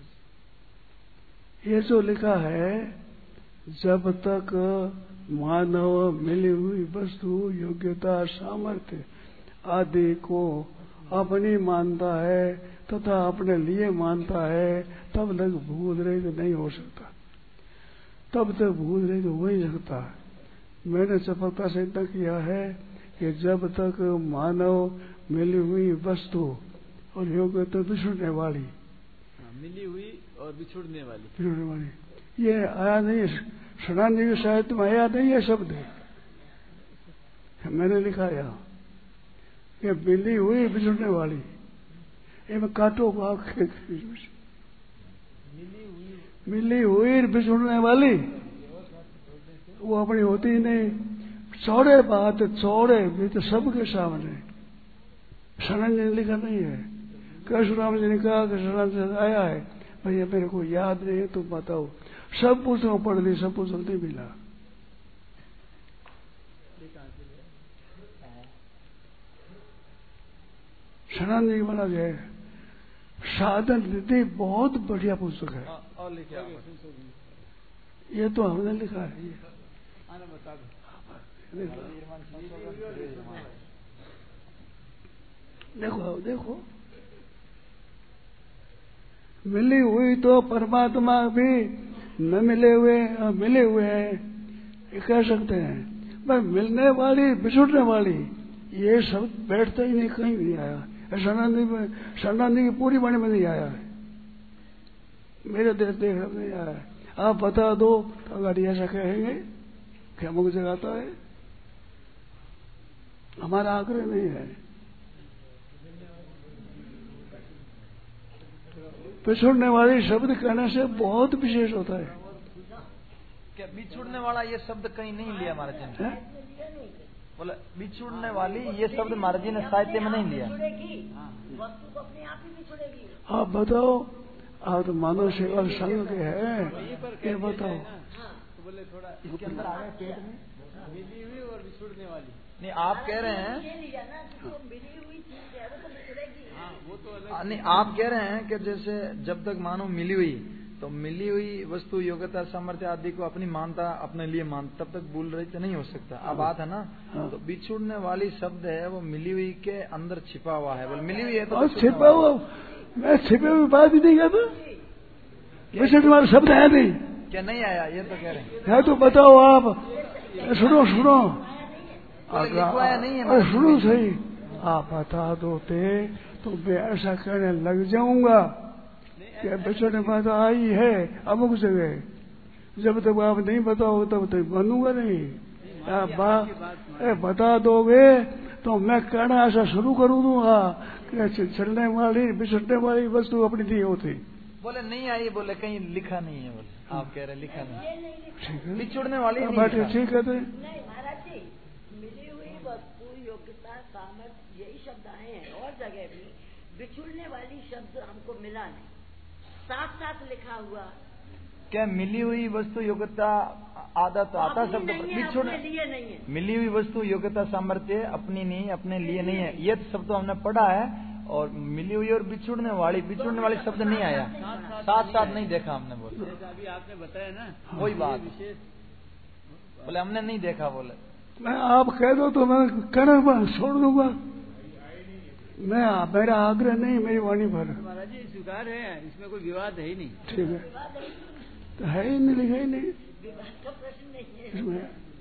ये जो लिखा है, जब तक मानव मिली हुई वस्तु योग्यता सामर्थ्य आदि को अपनी मानता है तथा अपने लिए मानता है, तब तक भूत रहित नहीं हो सकता, तब तक भूत रहित हो ही सकता है। मैंने सफलता से इतना किया है कि जब तक मानव मिली हुई वस्तु और योग्यता बिछुड़ने वाली, मिली हुई और बिछुड़ने वाली, बिछुड़ने वाली, ये आया नहीं, शरणानंद जी के साहित्य में आया नहीं है शब्द, मैंने लिखा यहाँ कि मिली हुई बिछुड़ने वाली, ये मैं काटो को आंखें मिली हुई बिछुड़ने वाली, वो अपनी होती ही नहीं, चौड़े बात चौड़े भी तो सबके सामने। शरणानंद जी ने लिखा नहीं है, परशुराम जी ने कहा कि शरणानंद जी आया है, भैया मेरे को याद नहीं है तुम बताओ, सब पुस्तकों पढ़ ली, सब पुस्तक नहीं मिला। शरणानंद जी बना गया साधन निधि, बहुत बढ़िया पुस्तक है, और लिखे ये तो हमने लिखा है। ये बता देखो देखो, मिली हुई तो परमात्मा भी न मिले हुए मिले हुए हैं, ये कह सकते हैं, पर मिलने वाली बिछुड़ने वाली ये शब्द बैठता ही नहीं, कहीं नहीं आया। शरणानंद में शरणानंद की पूरी वाणी में नहीं आया है, मेरे देश देख नहीं आया है। आप बता दो तो अगर ऐसा कहेंगे कि अमुक जगाता है, हमारा आग्रह नहीं है। बिछुड़ने वाली शब्द कहने से बहुत विशेष होता है। क्या बिछुड़ने वाला ये शब्द कहीं नहीं लिया महाराज जी ने? बोला बिछुड़ने वाली ये शब्द महाराज जी ने साहित्य में नहीं लिया। आप बताओ, आप तो मानव सेवा संघ के हैं, ये बताओ। बोले थोड़ा इसके अंदर आ गए पेट में मिली हुई और बिछुड़ने वाली। नहीं, आप कह रहे हैं ये लिया ना कि जो मिली हुई चीज है वो तो बिछड़ेगी। हाँ, वो तो अलग। नहीं, आप कह रहे हैं कि जैसे जब तक मानो मिली हुई, तो मिली हुई वस्तु योग्यता सामर्थ्य आदि को अपनी मानता, अपने लिए मानता, तब तक भूल रही तो नहीं हो सकता। अब बात है ना, तो बिछुड़ने वाली शब्द है वो मिली हुई के अंदर छिपा हुआ है। बोल मिली हुई है तो छिपा हुआ, मैं छिपे हुई बात ही नहीं कहता। बिछुड़ने वाला शब्द है नहीं, क्या नहीं आया ये तो कह रहे हैं। है तो बताओ आप, सुनो सुनो, नहीं है, सुनो सही, आप बता दोते तो मैं ऐसा कहने लग जाऊंगा कि बिछड़ने बात आई है अमुक जगह। जब तक आप नहीं बताओ तब तक बनूंगा नहीं। आप बा, बता दोगे तो मैं कहना ऐसा शुरू करूँ दूंगा कि चलने वाली बिछड़ने वाली वस्तु अपनी नहीं होती। बोले नहीं आई, बोले कहीं लिखा नहीं है। बोले आप कह रहे लिखा नहीं, बिछुड़ने वाली ठीक है। नहीं महाराज जी, मिली हुई वस्तु योग्यता सामर्थ्य यही शब्द आए हैं, और जगह भी बिछुड़ने वाली शब्द हमको मिला नहीं, साथ साथ लिखा हुआ। क्या मिली हुई वस्तु योग्यता आधा तो आता शब्द बिछुड़ने लिए नहीं है। मिली हुई वस्तु योग्यता सामर्थ्य अपनी नहीं, अपने लिए नहीं है, ये शब्द तो हमने पढ़ा है। और मिली हुई और बिछुड़ने वाली, बिछुड़ने वाली शब्द नहीं आया, साथ साथ नहीं देखा हमने। बोले अभी आपने बताया ना वही बात, बोले हमने नहीं देखा। बोले मैं आप कह दो तो मैं कहना छोड़ दूंगा। मैं मेरा आग्रह नहीं, मेरी वाणी पर। महाराज जी स्वीकार है, इसमें कोई विवाद है ही नहीं। ठीक है, तो है ही नहीं, लिखा ही नहीं इसमें।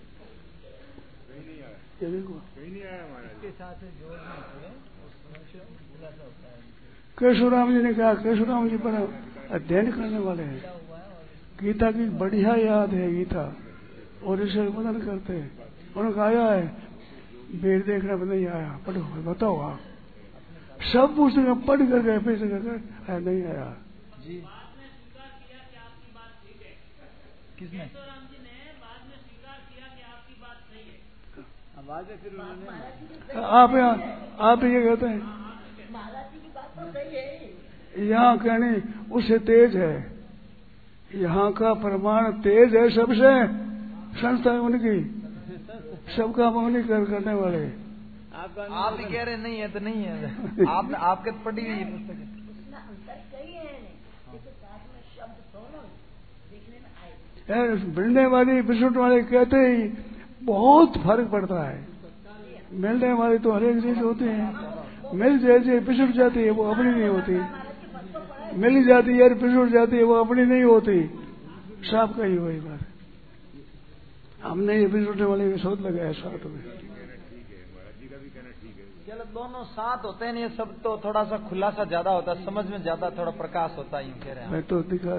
ये देखो केशवराम जी ने कहा, केशवराम जी पर अध्ययन करने वाले हैं, गीता की बढ़िया याद है गीता, और इसे वर्णन करते हैं। उन्होंने कहा आया है, वेद देखना भी नहीं आया, पढ़ो बताओ आप। सब पुस्तक पढ़ कर गए, फिर कर नहीं आया जी। किसने? आप आप ये कहते हैं यहाँ कहने उससे तेज है, यहाँ का प्रमाण तेज है सबसे, संस्था उनकी सबका मौनी कर करने वाले। आप भी कह रहे नहीं है तो नहीं है, आप आपके पढ़ी हुई पुस्तक है। मिलने वाली बिछुट वाले कहते ही बहुत फर्क पड़ता है। मिलने वाली तो हर एक चीज होती है, मिल जैसे बिछुट जाती है वो अपनी नहीं होती, मिल जाती है बिछुट जाती है वो अपनी नहीं होती। साफ कही वही बात। हमने ये बिछुटने वाले शोध लगाया साथ में। चलो दोनों साथ होते हैं, ये सब तो थोड़ा सा खुलासा ज्यादा होता है, समझ में ज्यादा थोड़ा प्रकाश होता है, यूँ कह रहे हैं। मैं तो दिखा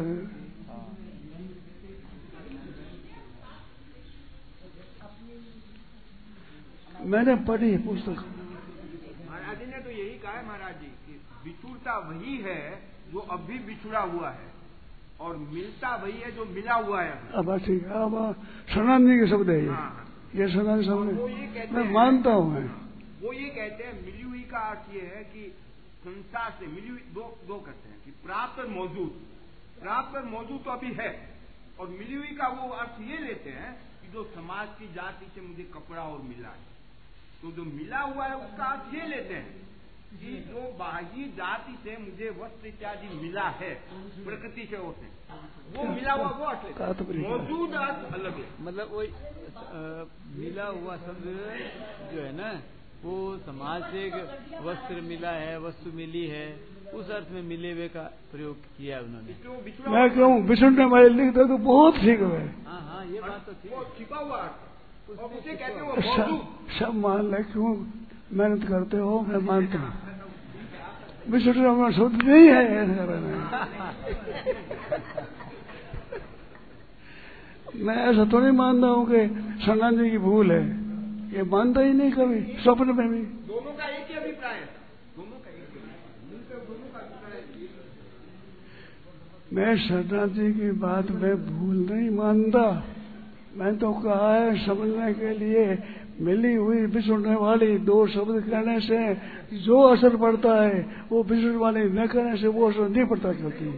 मैंने पढ़ी पुस्तक। महाराज जी ने तो यही कहा है महाराज जी कि बिछुड़ता वही है जो अभी बिछुड़ा हुआ है, और मिलता वही है जो मिला हुआ है। अब ठीक है, अब सनातन जी के शब्द है ये। हाँ। ये सनातन शब्द मैं मानता हूँ। मैं वो ये कहते हैं मिली हुई का अर्थ ये है कि संसार से मिली हुई, दो दो कहते हैं कि प्राप्त और मौजूद। प्राप्त और मौजूद तो अभी है, और मिली हुई का वो अर्थ ये लेते हैं कि जो समाज की जाति से मुझे कपड़ा और मिला है, तो जो मिला हुआ है उसका अर्थ ये लेते हैं कि जो बाह्य जाति से मुझे वस्त्र इत्यादि मिला है, प्रकृति से होते हैं, वो मिला हुआ वो अर्थ लेते हैं। मौजूद अर्थ अलग है। मतलब वही मिला हुआ शब्द जो है ना, वो समाज से वस्त्र मिला है, वस्तु मिली है, उस अर्थ में मिले हुए का प्रयोग किया है उन्होंने। मैं कहूँ बिछुड़ने वाले लिखते तो बहुत ठीक है। हाँ हाँ, ये बात तो ठीक। छिपा हुआ अर्थ उसे कहते हैं वो मौजूद। सब मान ले, क्यों मेहनत करते हो, मैं मानता हूँ। बिछुड़ने वाला शब्द नहीं है। मैं ऐसा तो नहीं मानता हूँ कि सनातन जी की भूल है, ये मानता ही नहीं कभी, स्वप्न में भी। दोनों का एक ही अभिप्राय है, दोनों का एक दोनों का अभिप्राय। मैं सनातन जी की बात में भूल नहीं मानता। मैं तो कहा है समझने के लिए, मिली हुई बिछुड़ने वाली दो शब्द कहने से जो असर पड़ता है वो बिछुड़ने वाली न कहने से वो असर नहीं पड़ता। क्योंकि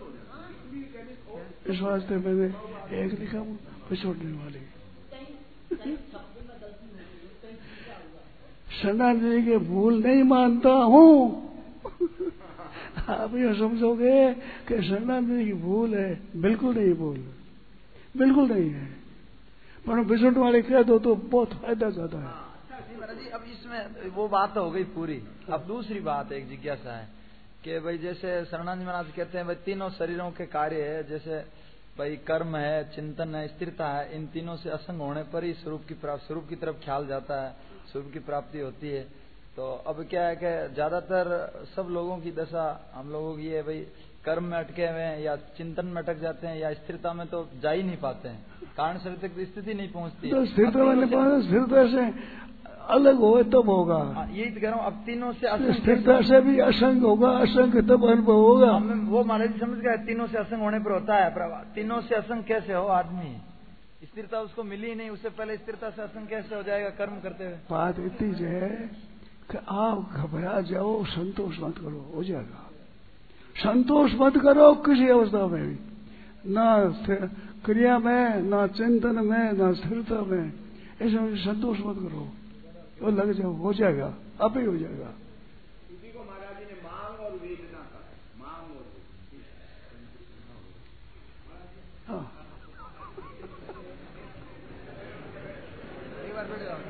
इस वास्ते मैंने एक लिखा बिछुड़ने वाली। शरणागति की भूल नहीं मानता हूँ। आप ये समझोगे कि शरणागति की भूल है, बिल्कुल नहीं भूल, बिल्कुल नहीं है। पर बिछड़ वाले कह दो तो बहुत फायदा ज्यादा है। महाराज जी, अब इसमें वो बात हो गई पूरी। अब दूसरी बात एक जिज्ञासा है कि भाई जैसे शरणानंद महाराज कहते हैं भाई तीनों शरीरों के कार्य है, जैसे भाई कर्म है, चिंतन है, स्थिरता है, इन तीनों से असंग होने पर ही स्वरूप की प्राप्ति, स्वरूप की तरफ ख्याल जाता है, स्वरूप की प्राप्ति होती है। तो अब क्या है कि ज्यादातर सब लोगों की दशा हम लोगों की है भाई कर्म में अटके हुए हैं या चिंतन में अटक जाते हैं या स्थिरता में तो जा ही नहीं पाते हैं, कारण शरीर तक स्थिति नहीं पहुंचती। तो स्थिरता में नहीं पहुंचती, स्थिरता से अलग हो तब होगा। यही तो कह रहा हूँ, अब तीनों से असंग, स्थिरता से भी असंग होगा, असंग तब अनुभव होगा। वो महाराज समझ गए, तीनों से असंग होने पर होता है। तीनों से असंग कैसे हो आदमी, स्थिरता उसको मिली ही नहीं, उससे पहले स्थिरता से असंग कैसे हो जाएगा कर्म करते हुए। बात इतनी है कि आप घबरा जाओ, संतोष मत करो, हो जाएगा। संतोष मत करो किसी अवस्था में भी, ना क्रिया में, ना चिंतन में, ना स्थिरता में, ऐसे संतोष मत करो, वो लग जाओ, हो जाएगा, अब ही हो जाएगा। इसी को महाराज जी ने मांग और वेदना का, मांग और हाँ एक बार बैठ जाओ।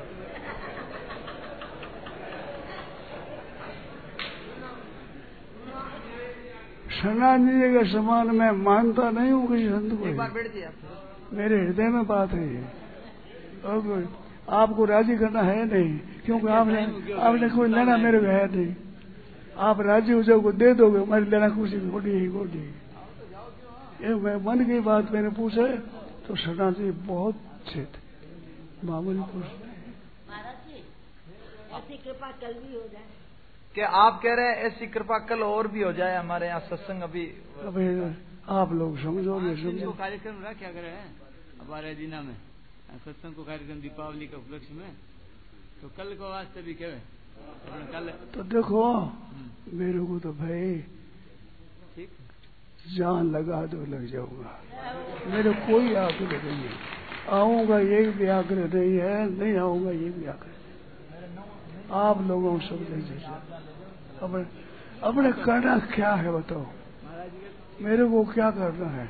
शरणागति के समान मैं मानता नहीं हूँ किसी संत को। एक बार बैठ जाइए। मेरे हृदय में बात है ये, और आपको राजी करना है नहीं, क्योंकि आपने आपने कोई लेना मेरे को है नहीं। आप राजी हो जाओगे, दे दोगे, हमारी लेना खुशी गोटी ही गोटी। ये मैं मन की बात मैंने पूछे तो शरणागति बहुत अच्छे थे, मामूली पुरुष। महाराज जी, ऐसी कृपा कल भी हो जाए। कि आप कह रहे हैं ऐसी कृपा कल और भी हो जाए हमारे यहाँ सत्संग। अभी अभी आप लोग समझोगे, समझो। कार्यक्रम रहा क्या करे हैं हमारे दीना में सत्संग को कार्यक्रम दीपावली के उपलक्ष्य में, तो कल को वास्ते भी कहे कल। तो देखो मेरे को तो भाई ठीक जान लगा दो, लग जाऊंगा, मेरे कोई आग्रह नहीं है। आऊंगा यही भी आग्रह नहीं है, नहीं आऊंगा यही भी आग्रह। आप लोगों को सब जैसे अपने अपने करना क्या है बताओ, मेरे को क्या करना है?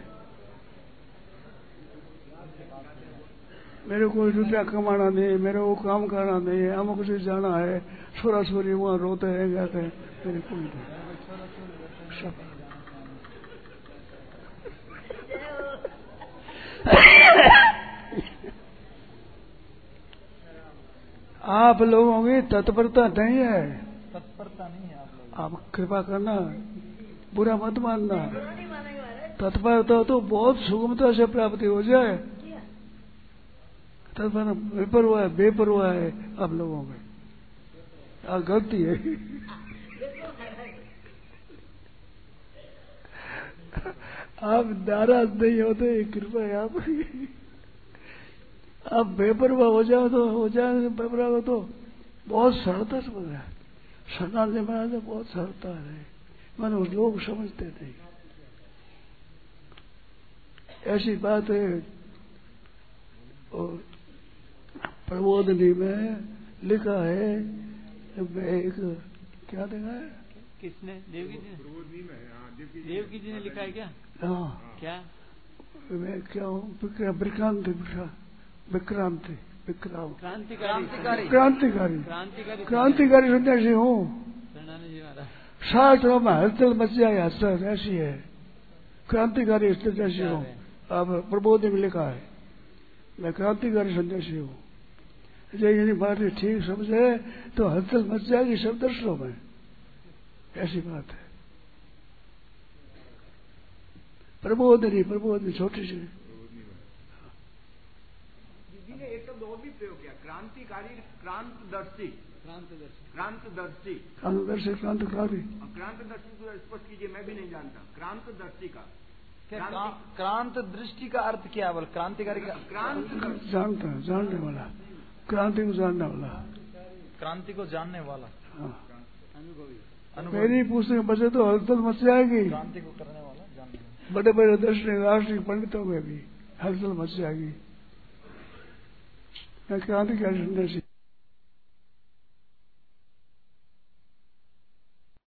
मेरे को रुपया कमाना नहीं, मेरे को काम करना नहीं है, अमुक से जाना है, छोरा छोरी वहां रोते हैं जाते हैं, मेरे कोई नहीं सब। आप लोगों की तत्परता नहीं है, तत्परता नहीं है आप लोग। आप कृपा करना, बुरा मत मानना। तत्परता तो बहुत सुगमता से प्राप्ति हो जाए, तत्पर बेपरवाह बेपरवाह है आप लोगों में, आ गलती है। आप नाराज नहीं होते, कृपा है आपकी। आप बेपरवाह हो जाओ तो हो जाए, बेपरवाह हो तो बहुत सरलता से बोल रहा है। शरणागति महाराज बहुत सरलता है, मानो लोग समझते नहीं। ऐसी बात है और प्रबोधनी में लिखा है, एक क्या देखा है? किसने? देवकी जी ने? देवकी जी ने लिखा है क्या? हाँ क्या? मैं क्या हूँ? विक्रांत विक्रांत विक्रांत क्रांतिकारी क्रांतिकारी क्रांतिकारी क्रांतिकारी सन्यासी हूँ। जी महाराज साठ में हलचल मच जाए, हलचल ऐसी है, क्रांतिकारी सन्यासी हूँ। अब प्रबोधनी में लिखा है मैं क्रांतिकारी सन्यासी हूँ। यदि बात ठीक समझे तो हलचल मच जाएगी सब दर्शनों में, ऐसी बात है। प्रबोधनी प्रबोधनी छोटी सी दीदी ने एक शब्द और भी प्रयोग किया, क्रांतिकारी, क्रांतदर्शी, क्रांतदर्शी क्रांतदर्शी क्रांतदर्शी क्रांतिकारी। क्रांतदर्शी को स्पष्ट कीजिए, मैं भी नहीं जानता क्रांतदर्शी का। क्रांत दृष्टि का अर्थ क्या है? बोल क्रांतिकारी का क्रांत जानता है, जानने वाला, क्रांति को जानने वाला, क्रांति को जानने वाला। हाँ। अनुभवी मेरी पूछने के बचे तो हलचल मच जाएगी। क्रांति को करने वाला, जानने वाला। बड़े बड़े दर्शनीय राष्ट्रीय पंडितों में भी हलचल मच जाएगी। क्रांतिकारी सन्यासी